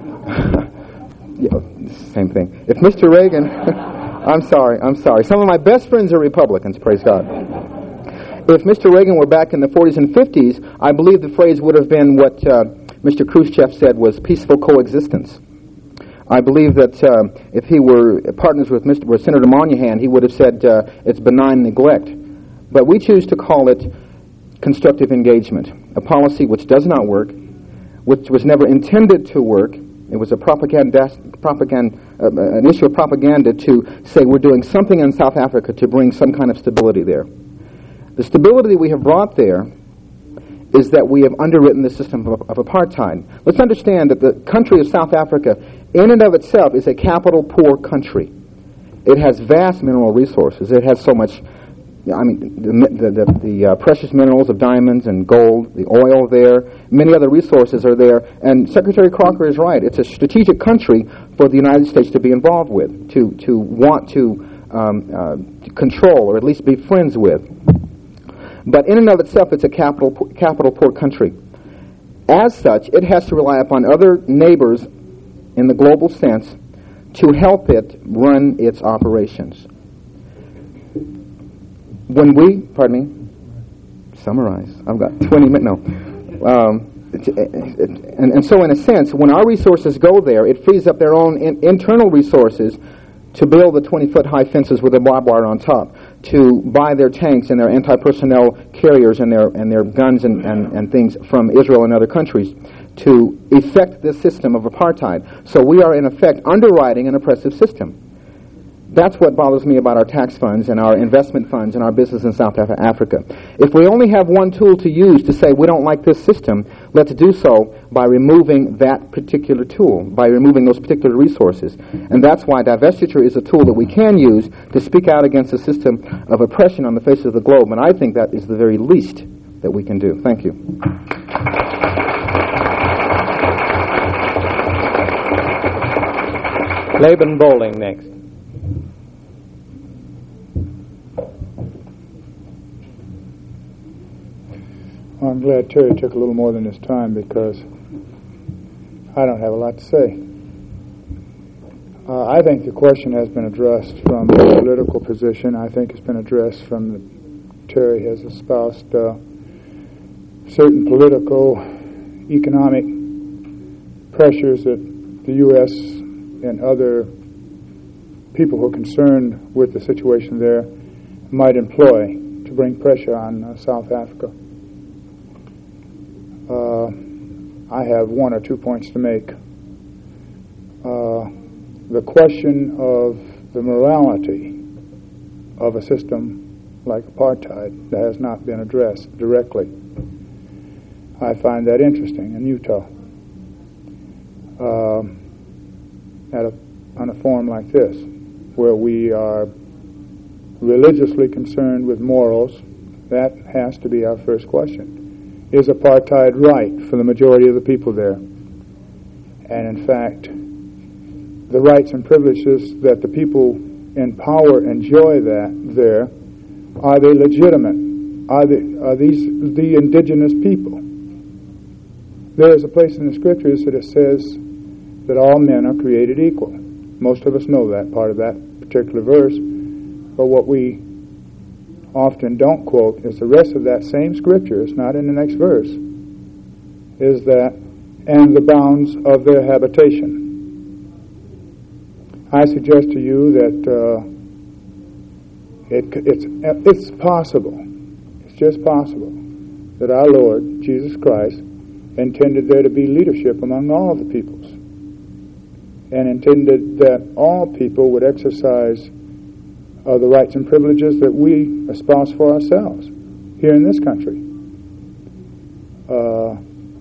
you know, same thing. If Mister Reagan, I'm sorry, I'm sorry. Some of my best friends are Republicans, praise God. If Mister Reagan were back in the forties and fifties, I believe the phrase would have been what uh, Mister Khrushchev said was peaceful coexistence. I believe that uh, if he were partners with, Mister with Senator Moynihan, he would have said uh, it's benign neglect. But we choose to call it constructive engagement, a policy which does not work, which was never intended to work. It was a propaganda, propaganda uh, an issue of propaganda to say we're doing something in South Africa to bring some kind of stability there. The stability we have brought there is that we have underwritten the system of, of apartheid. Let's understand that the country of South Africa, in and of itself, is a capital poor country. It has vast mineral resources. It has so much, I mean, the, the, the, the uh, precious minerals of diamonds and gold, the oil there, many other resources are there. And Secretary Crocker is right. It's a strategic country for the United States to be involved with, to, to want to um, uh, control or at least be friends with. But in and of itself, it's a capital capital poor country. As such, it has to rely upon other neighbors in the global sense to help it run its operations. When we, pardon me, summarize. I've got twenty minutes. No. Um, and, and so in a sense, when our resources go there, it frees up their own in, internal resources to build the twenty-foot high fences with a barbed wire on top, to buy their tanks and their anti-personnel carriers and their and their guns and, and, and things from Israel and other countries, to effect this system of apartheid. So we are in effect underwriting an oppressive system. That's what bothers me about our tax funds and our investment funds and our business in South Af- Africa. If we only have one tool to use to say we don't like this system, let's do so by removing that particular tool, by removing those particular resources. And that's why divestiture is a tool that we can use to speak out against a system of oppression on the face of the globe. And I think that is the very least that we can do. Thank you. Laban Bowling next. Well, I'm glad Terry took a little more than his time because I don't have a lot to say. Uh, I think the question has been addressed from the political position. I think it's been addressed from the, Terry has espoused uh, certain political, economic pressures that the U S and other people who are concerned with the situation there might employ to bring pressure on uh, South Africa. Uh, I have one or two points to make. Uh, the question of the morality of a system like apartheid that has not been addressed directly. I find that interesting in Utah. Uh, at a, on a forum like this, where we are religiously concerned with morals, that has to be our first question. Is apartheid right for the majority of the people there? And in fact, the rights and privileges that the people in power enjoy that there, are they legitimate? Are, they, are these the indigenous people? There is a place in the scriptures that it says that all men are created equal. Most of us know that part of that particular verse, but what we often don't quote is the rest of that same scripture. It's not in the next verse. Is that, and the bounds of their habitation. I suggest to you that uh, it, it's it's possible, it's just possible, that our Lord Jesus Christ intended there to be leadership among all the peoples, and intended that all people would exercise Uh, the rights and privileges that we espouse for ourselves here in this country. Uh,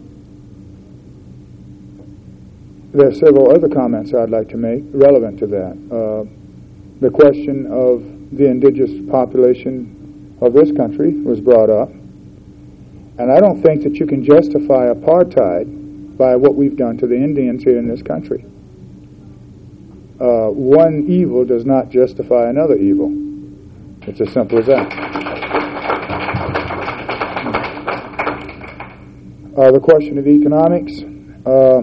there are several other comments I'd like to make relevant to that. Uh, the question of the indigenous population of this country was brought up, and I don't think that you can justify apartheid by what we've done to the Indians here in this country. Uh, one evil does not justify another evil. It's as simple as that. Uh, the question of economics. Uh,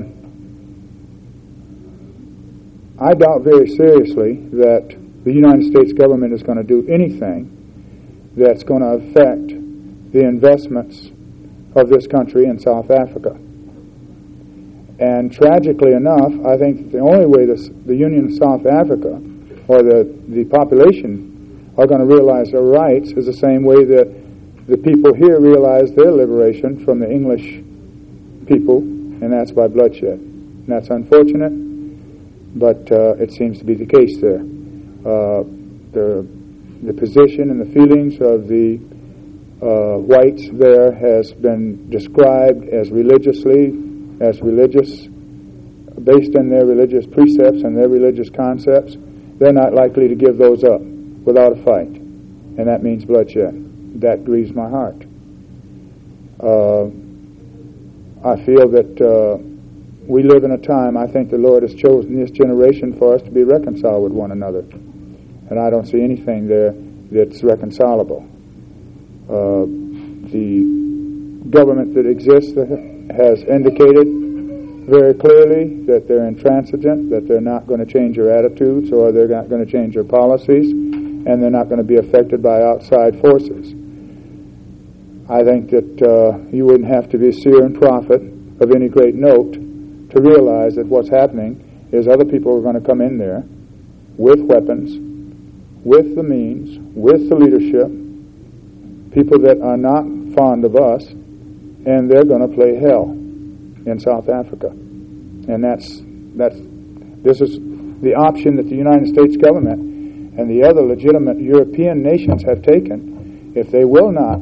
I doubt very seriously that the United States government is going to do anything that's going to affect the investments of this country in South Africa. And tragically enough, I think that the only way this, the Union of South Africa, or the, the population, are going to realize their rights is the same way that the people here realize their liberation from the English people, and that's by bloodshed. And that's unfortunate, but uh, it seems to be the case there. Uh, the, the position and the feelings of the uh, whites there has been described as religiously as religious, based on their religious precepts and their religious concepts. They're not likely to give those up without a fight, and that means bloodshed. That grieves my heart. Uh, I feel that uh, we live in a time, I think the Lord has chosen this generation for us to be reconciled with one another, and I don't see anything there that's reconcilable. Uh, the government that exists has indicated very clearly that they're intransigent, that they're not going to change their attitudes, or they're not going to change their policies, and they're not going to be affected by outside forces. I think that uh, you wouldn't have to be a seer and prophet of any great note to realize that what's happening is other people are going to come in there with weapons, with the means, with the leadership, people that are not fond of us, and they're going to play hell in South Africa. And that's that's this is the option that the United States government and the other legitimate European nations have taken. If they will not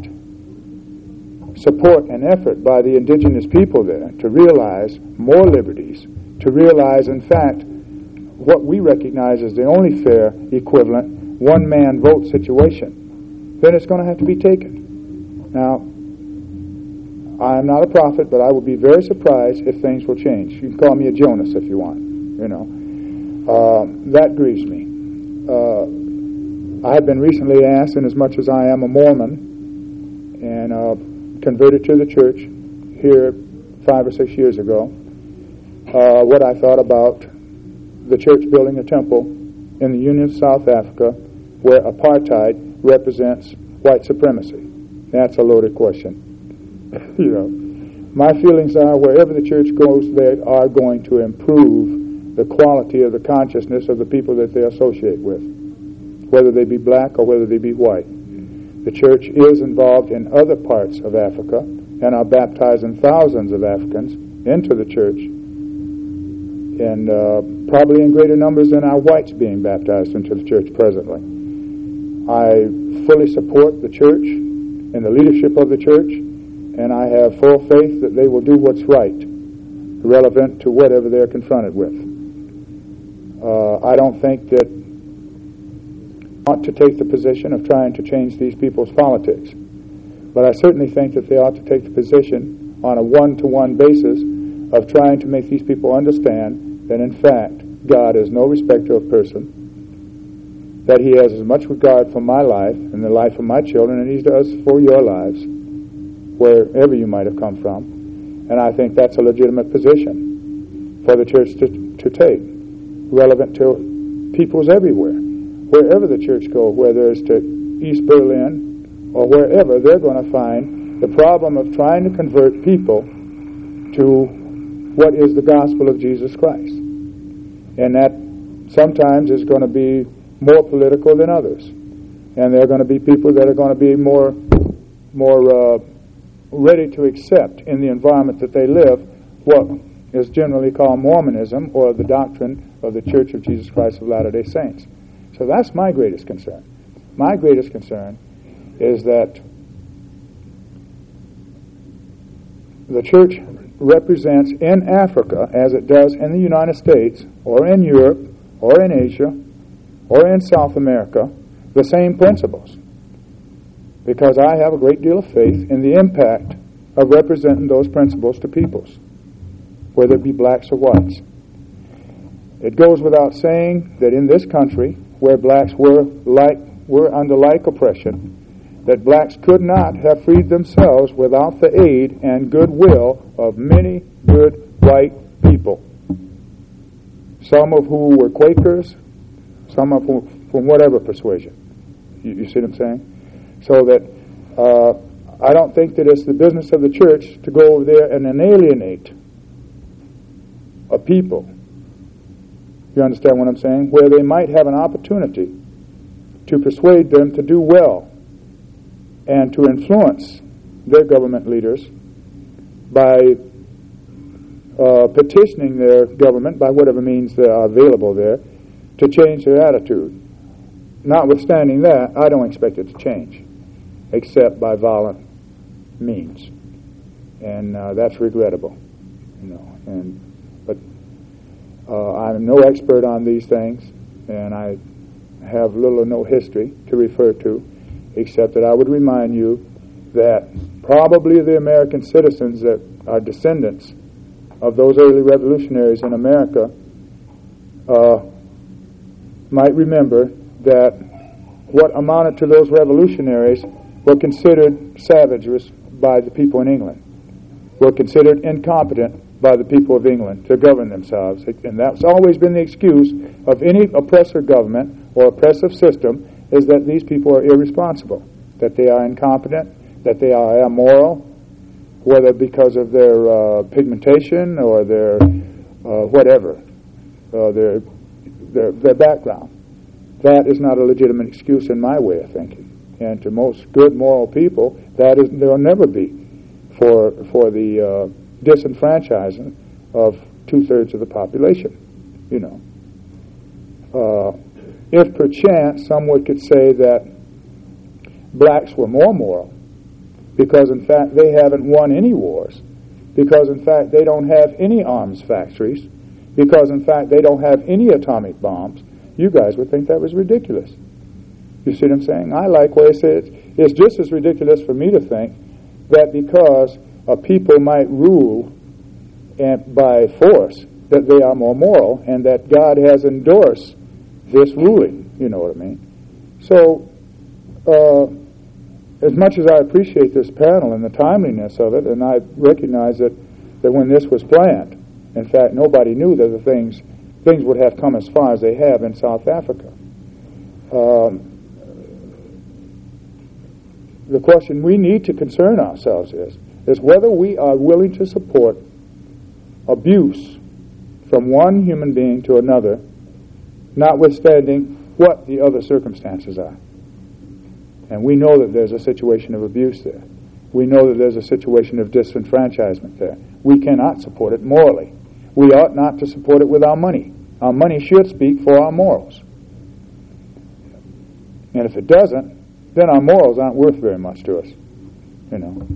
support an effort by the indigenous people there to realize more liberties, to realize, in fact, what we recognize as the only fair equivalent one-man vote situation, then it's going to have to be taken. Now, I am not a prophet, but I will be very surprised if things will change. You can call me a Jonas if you want, you know. Uh, that grieves me. Uh, I have been recently asked, inasmuch as I am a Mormon and uh, converted to the church here five or six years ago, uh, what I thought about the church building a temple in the Union of South Africa where apartheid represents white supremacy. That's a loaded question. You know, my feelings are wherever the church goes, they are going to improve the quality of the consciousness of the people that they associate with, whether they be black or whether they be white. The church is involved in other parts of Africa and are baptizing thousands of Africans into the church, and uh, probably in greater numbers than our whites being baptized into the church presently. I fully support the church and the leadership of the church, and I have full faith that they will do what's right, relevant to whatever they're confronted with. Uh, I don't think that I ought to take the position of trying to change these people's politics, but I certainly think that they ought to take the position on a one-to-one basis of trying to make these people understand that, in fact, God is no respecter of person, that He has as much regard for my life and the life of my children as He does for your lives, wherever you might have come from. And I think that's a legitimate position for the church to, to take, relevant to peoples everywhere. Wherever the church goes, whether it's to East Berlin or wherever, they're going to find the problem of trying to convert people to what is the gospel of Jesus Christ. And that sometimes is going to be more political than others. And there are going to be people that are going to be more more uh, ready to accept in the environment that they live what is generally called Mormonism, or the doctrine of the Church of Jesus Christ of Latter-day Saints. So that's my greatest concern. My greatest concern is that the church represents in Africa, as it does in the United States, or in Europe, or in Asia, or in South America, the same principles. Because I have a great deal of faith in the impact of representing those principles to peoples, whether it be blacks or whites. It goes without saying that in this country, where blacks were like were under like oppression, that blacks could not have freed themselves without the aid and goodwill of many good white people, some of who were Quakers, some of whom from whatever persuasion. You, you see what I'm saying? So that uh, I don't think that it's the business of the church to go over there and alienate a people. You understand what I'm saying? Where they might have an opportunity to persuade them to do well and to influence their government leaders by uh, petitioning their government, by whatever means that are available there, to change their attitude. Notwithstanding that, I don't expect it to change, except by violent means, and uh, that's regrettable, you know. And but uh, I'm no expert on these things, and I have little or no history to refer to, except that I would remind you that probably the American citizens that are descendants of those early revolutionaries in America uh, might remember that what amounted to those revolutionaries were considered savages by the people in England, were considered incompetent by the people of England to govern themselves. And that's always been the excuse of any oppressor government or oppressive system, is that these people are irresponsible, that they are incompetent, that they are immoral, whether because of their uh, pigmentation or their uh, whatever, uh, their, their their background. That is not a legitimate excuse in my way of thinking. And to most good moral people, that is, there will never be for for the uh, disenfranchisement of two-thirds of the population, you know. Uh, if perchance someone could say that blacks were more moral, because in fact they haven't won any wars, because in fact they don't have any arms factories, because in fact they don't have any atomic bombs, you guys would think that was ridiculous. You see what I'm saying? I likewise say it's, it's just as ridiculous for me to think that because a people might rule and by force, that they are more moral, and that God has endorsed this ruling. You know what I mean? So, uh, as much as I appreciate this panel and the timeliness of it, and I recognize that, that when this was planned, in fact, nobody knew that the things things would have come as far as they have in South Africa. Um, the question we need to concern ourselves is, is whether we are willing to support abuse from one human being to another, notwithstanding what the other circumstances are. And we know that there's a situation of abuse there. We know that there's a situation of disenfranchisement there. We cannot support it morally. We ought not to support it with our money. Our money should speak for our morals. And if it doesn't, then our morals aren't worth very much to us. You know.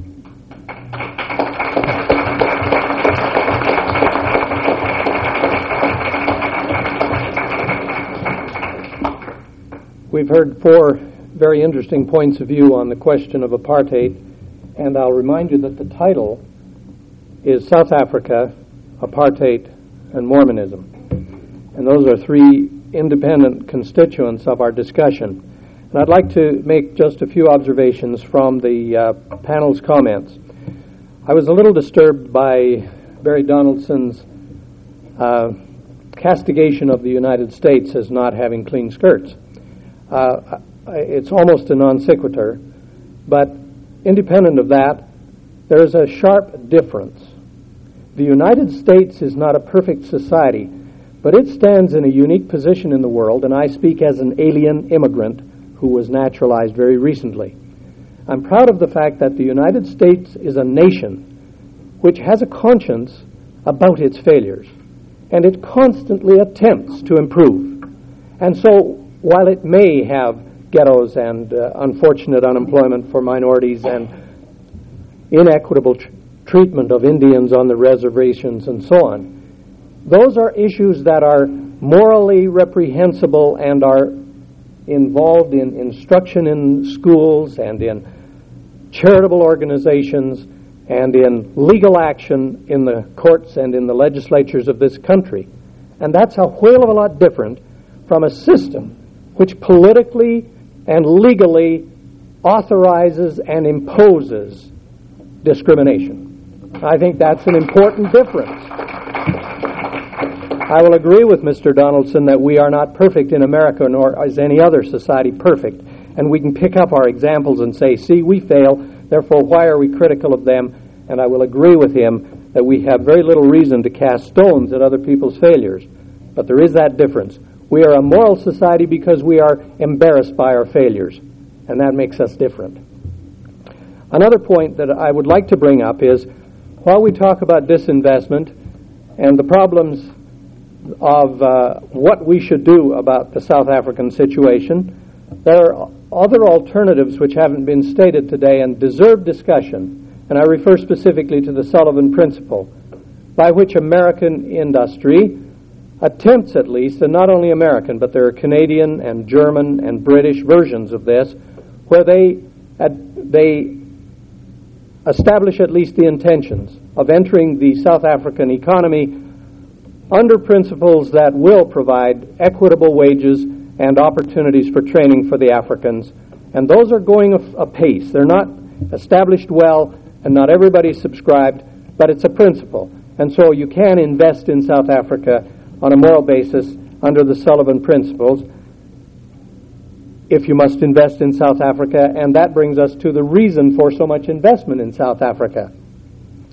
We've heard four very interesting points of view on the question of apartheid, and I'll remind you that the title is South Africa, Apartheid, and Mormonism. And those are three independent constituents of our discussion. And I'd like to make just a few observations from the uh, panel's comments. I was a little disturbed by Barry Donaldson's uh, castigation of the United States as not having clean skirts. Uh, it's almost a non sequitur, but independent of that, there is a sharp difference. The United States is not a perfect society, but it stands in a unique position in the world, and I speak as an alien immigrant who was naturalized very recently. I'm proud of the fact that the United States is a nation which has a conscience about its failures, and it constantly attempts to improve. And so, while it may have ghettos and uh, unfortunate unemployment for minorities and inequitable tr- treatment of Indians on the reservations and so on, those are issues that are morally reprehensible and are involved in instruction in schools and in charitable organizations and in legal action in the courts and in the legislatures of this country. And that's a whale of a lot different from a system which politically and legally authorizes and imposes discrimination. I think that's an important difference. I will agree with Mister Donaldson that we are not perfect in America, nor is any other society perfect. And we can pick up our examples and say, see, we fail, therefore why are we critical of them? And I will agree with him that we have very little reason to cast stones at other people's failures. But there is that difference. We are a moral society because we are embarrassed by our failures, and that makes us different. Another point that I would like to bring up is, while we talk about disinvestment and the problems of uh, what we should do about the South African situation, there are other alternatives which haven't been stated today and deserve discussion, and I refer specifically to the Sullivan Principle, by which American industry attempts, at least, and not only American, but there are Canadian and German and British versions of this, where they ad- they establish at least the intentions of entering the South African economy under principles that will provide equitable wages and opportunities for training for the Africans. And those are going apace. They're not established well, and not everybody subscribed, but it's a principle. And so you can invest in South Africa on a moral basis under the Sullivan Principles if you must invest in South Africa, and that brings us to the reason for so much investment in South Africa.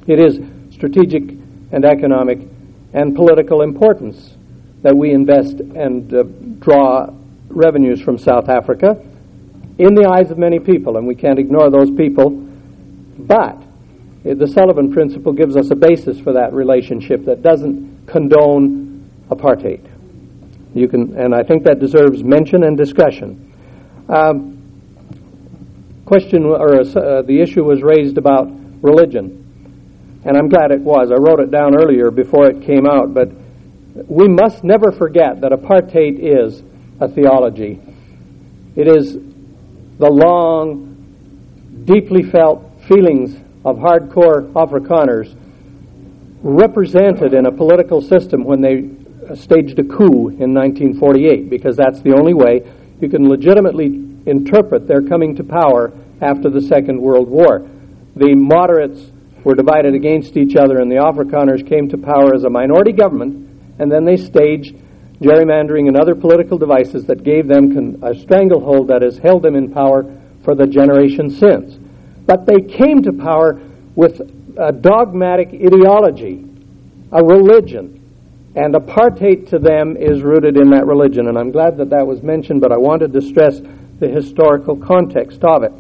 It is strategic and economic and political importance that we invest and uh, draw revenues from South Africa in the eyes of many people, and we can't ignore those people. But the Sullivan Principle gives us a basis for that relationship that doesn't condone apartheid. You can, and I think that deserves mention and discussion. Um, question or uh, the issue was raised about religion, and I'm glad it was. I wrote it down earlier before it came out, but we must never forget that apartheid is a theology. It is the long, deeply felt feelings of hardcore Afrikaners represented in a political system when they staged a coup in nineteen forty-eight, because that's the only way you can legitimately interpret their coming to power after the Second World War. The moderates were divided against each other, and the Afrikaners came to power as a minority government, and then they staged gerrymandering and other political devices that gave them con- a stranglehold that has held them in power for the generation since. But they came to power with a dogmatic ideology, a religion, and apartheid to them is rooted in that religion. And I'm glad that that was mentioned, but I wanted to stress the historical context of it.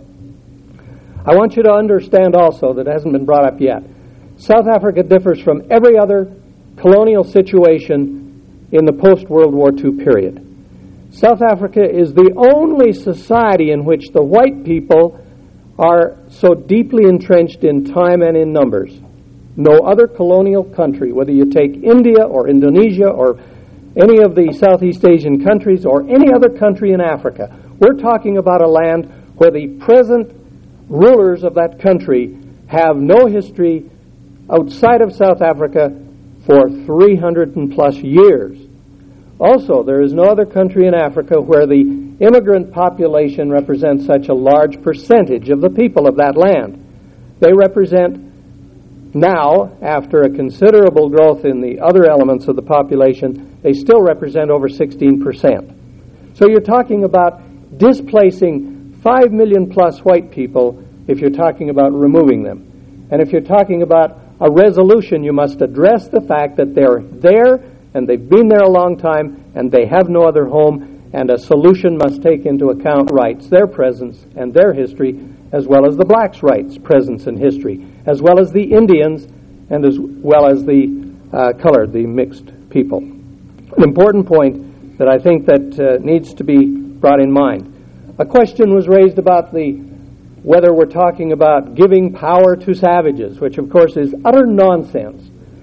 I want you to understand also, that hasn't been brought up yet, South Africa differs from every other colonial situation in the post-World War Two period. South Africa is the only society in which the white people are so deeply entrenched in time and in numbers. No other colonial country, whether you take India or Indonesia or any of the Southeast Asian countries or any other country in Africa, we're talking about a land where the present rulers of that country have no history outside of South Africa for three hundred plus years. Also, there is no other country in Africa where the immigrant population represents such a large percentage of the people of that land. They represent now, after a considerable growth in the other elements of the population, they still represent over sixteen percent. So you're talking about displacing five million plus white people if you're talking about removing them. And if you're talking about a resolution, you must address the fact that they're there and they've been there a long time and they have no other home, and a solution must take into account rights, their presence and their history, as well as the blacks' rights, presence and history, as well as the Indians and as well as the uh, colored, the mixed people. An important point that I think that uh, needs to be brought in mind. A question was raised about the whether we're talking about giving power to savages, which of course is utter nonsense,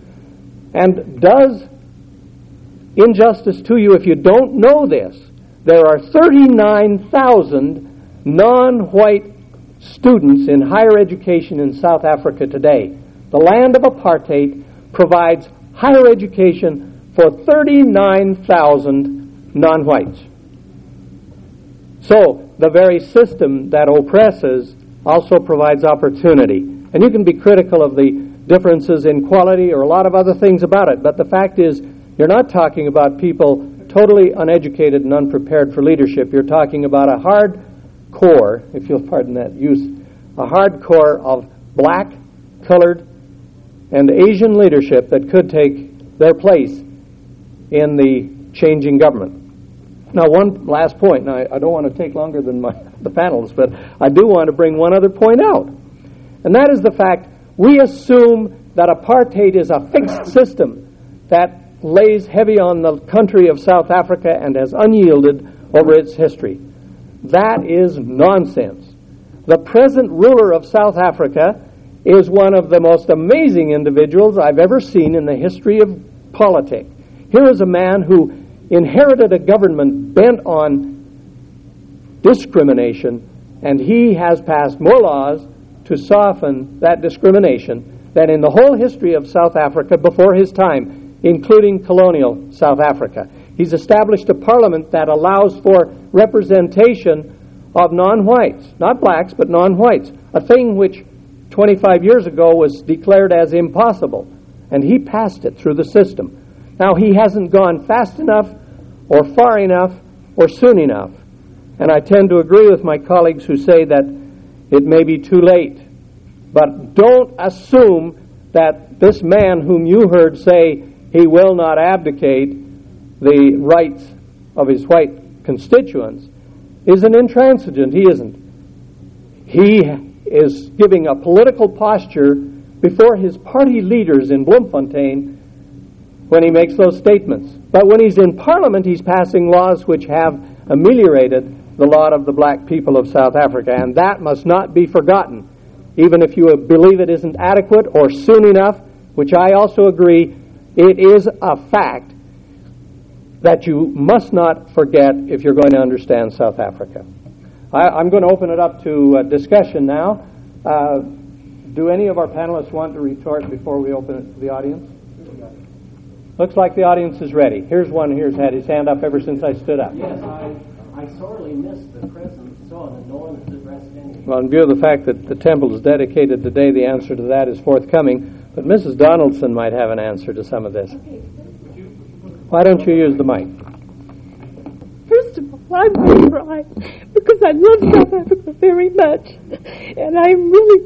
and does injustice to you if you don't know this. There are thirty-nine thousand non-white students in higher education in South Africa today. The land of apartheid provides higher education for thirty-nine thousand non-whites. So, the very system that oppresses also provides opportunity. And you can be critical of the differences in quality or a lot of other things about it, but the fact is, you're not talking about people totally uneducated and unprepared for leadership. You're talking about a hard core, if you'll pardon that use, a hard core of black, colored, and Asian leadership that could take their place in the changing government. Now, one last point, and I, I don't want to take longer than my, the panelists, but I do want to bring one other point out. And that is the fact we assume that apartheid is a fixed system that lays heavy on the country of South Africa and has unyielded over its history. That is nonsense. The present ruler of South Africa is one of the most amazing individuals I've ever seen in the history of politics. Here is a man who inherited a government bent on discrimination, and he has passed more laws to soften that discrimination than in the whole history of South Africa before his time, including colonial South Africa. He's established a parliament that allows for representation of non-whites, not blacks, but non-whites, a thing which twenty-five years ago was declared as impossible, and he passed it through the system. Now, he hasn't gone fast enough or far enough or soon enough, and I tend to agree with my colleagues who say that it may be too late. But don't assume that this man whom you heard say he will not abdicate the rights of his white constituents is an intransigent. He isn't. He is giving a political posture before his party leaders in Bloemfontein when he makes those statements. But when he's in Parliament, he's passing laws which have ameliorated the lot of the black people of South Africa, and that must not be forgotten, even if you believe it isn't adequate or soon enough, which I also agree. It is a fact that you must not forget if you're going to understand South Africa. I, I'm going to open it up to uh, discussion now. Uh, do any of our panelists want to retort before we open it to the audience? Looks like the audience is ready. Here's one who's had his hand up ever since I stood up. Yes, I, I sorely missed the present son, and no one has addressed any. Well, in view of the fact that the temple is dedicated today, the answer to that is forthcoming. But Missus Donaldson might have an answer to some of this. Why don't you use the mic? First of all, I'm going to cry because I love South Africa very much, and I'm really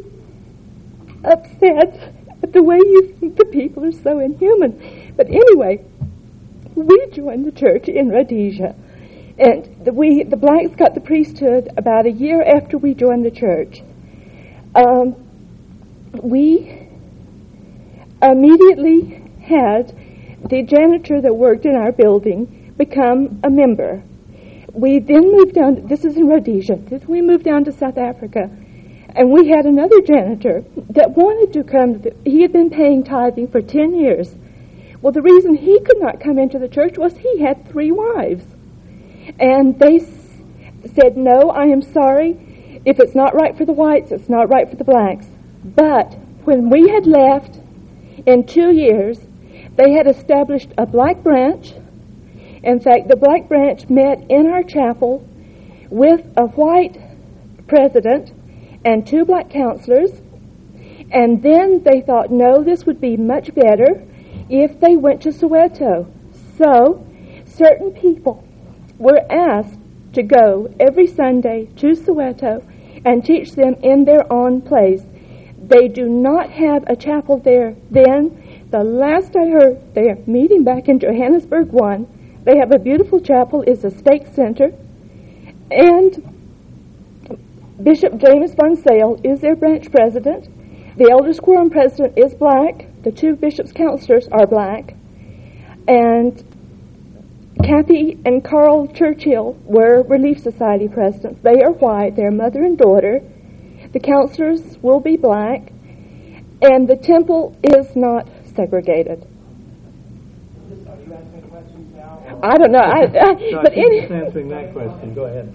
upset at the way you think the people are so inhuman. But anyway, we joined the church in Rhodesia, and the, we the blacks got the priesthood about a year after we joined the church. Um, we immediately had the janitor that worked in our building become a member. We then moved down, this is in Rhodesia, we moved down to South Africa, and we had another janitor that wanted to come. He had been paying tithing for ten years. Well, the reason he could not come into the church was he had three wives. And they s- said, no, I am sorry. If it's not right for the whites, it's not right for the blacks. But when we had left, in two years, they had established a black branch. In fact, the black branch met in our chapel with a white president and two black counselors. And then they thought, no, this would be much better if they went to Soweto. So, certain people were asked to go every Sunday to Soweto and teach them in their own place. They do not have a chapel there then. The last I heard, they are meeting back in Johannesburg one. They have a beautiful chapel. It's a stake center. And Bishop James Van Sale is their branch president. The Elders Quorum president is black. The two bishops' counselors are black. And Kathy and Carl Churchill were Relief Society presidents. They are white. They're mother and daughter. The counselors will be black. And the temple is not segregated. I don't know. I, I, no, but any, answering that question. Go ahead.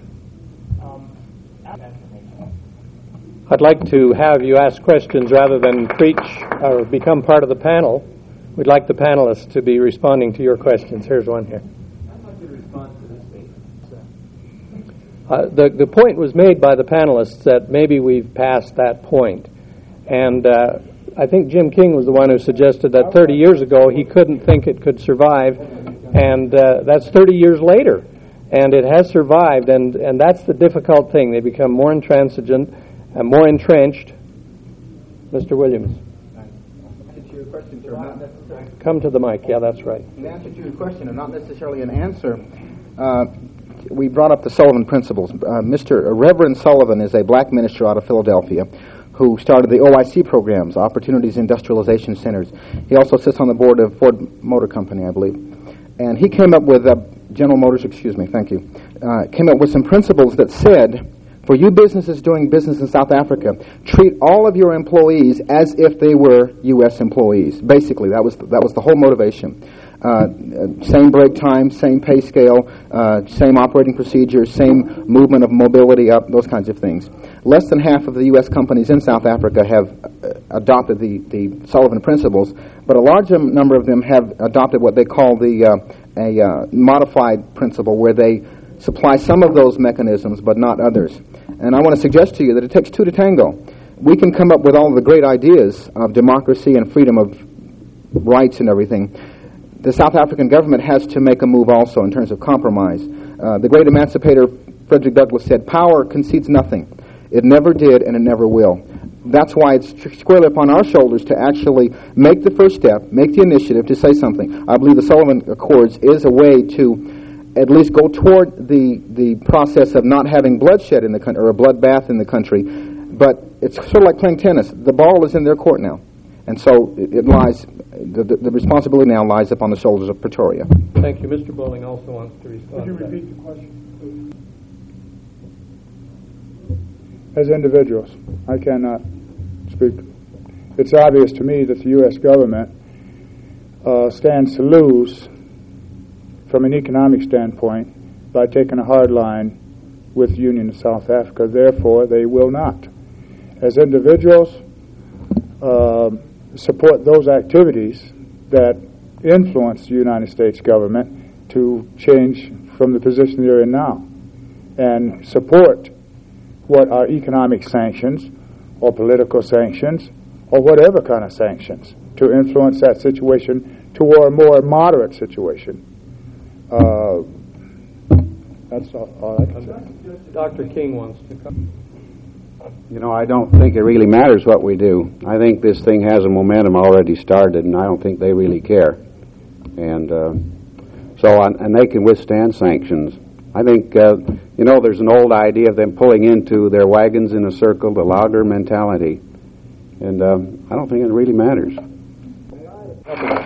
I'd like to have you ask questions rather than preach or become part of the panel. We'd like the panelists to be responding to your questions. Here's one here. I'd like you to respond to this statement. Uh, the, the point was made by the panelists that maybe we've passed that point. And uh, I think Jim King was the one who suggested that thirty years ago he couldn't think it could survive. And uh, that's thirty years later. And it has survived. And, and that's the difficult thing. They become more intransigent and more entrenched. Mister Williams. To your question, sir, not necessarily. Come to the mic. Yeah, that's right. In answer to your question, and not necessarily an answer, uh, we brought up the Sullivan Principles. Uh, Mister Reverend Sullivan is a black minister out of Philadelphia who started the O I C programs, Opportunities Industrialization Centers. He also sits on the board of Ford Motor Company, I believe. And he came up with, uh, General Motors, excuse me, thank you, uh, came up with some principles that said, for you businesses doing business in South Africa, treat all of your employees as if they were U S employees. Basically, that was that was the whole motivation. Uh, same break time, same pay scale, uh, same operating procedures, same movement of mobility up, those kinds of things. Less than half of the U S companies in South Africa have uh, adopted the, the Sullivan Principles, but a large number of them have adopted what they call the uh, a uh, modified principle, where they supply some of those mechanisms but not others. And I want to suggest to you that it takes two to tango. We can come up with all of the great ideas of democracy and freedom of rights and everything. The South African government has to make a move also in terms of compromise. Uh, the great emancipator Frederick Douglass said, power concedes nothing. It never did and it never will. that's why it's squarely upon our shoulders to actually make the first step, make the initiative to say something. I believe the Sullivan Accords is a way to at least go toward the, the process of not having bloodshed in the country, or a bloodbath in the country. But it's sort of like playing tennis. The ball is in their court now. And so it, it lies, the, the, the responsibility now lies upon the shoulders of Pretoria. Thank you. Mister Bowling also wants to respond. Could you to repeat the question, please? As individuals, I cannot speak. It's obvious to me that the U S government uh, stands to lose from an economic standpoint by taking a hard line with the Union of South Africa. Therefore, they will not. As individuals, uh, support those activities that influence the United States government to change from the position they're in now, and support what are economic sanctions or political sanctions or whatever kind of sanctions to influence that situation toward a more moderate situation. Uh, that's all, all I can say. Doctor King wants to come. You know, I don't think it really matters what we do. I think this thing has a momentum already started, and I don't think they really care. And uh, so, on, and they can withstand sanctions. I think, uh, you know, there's an old idea of them pulling into their wagons in a circle, the Lager mentality. And uh, I don't think it really matters.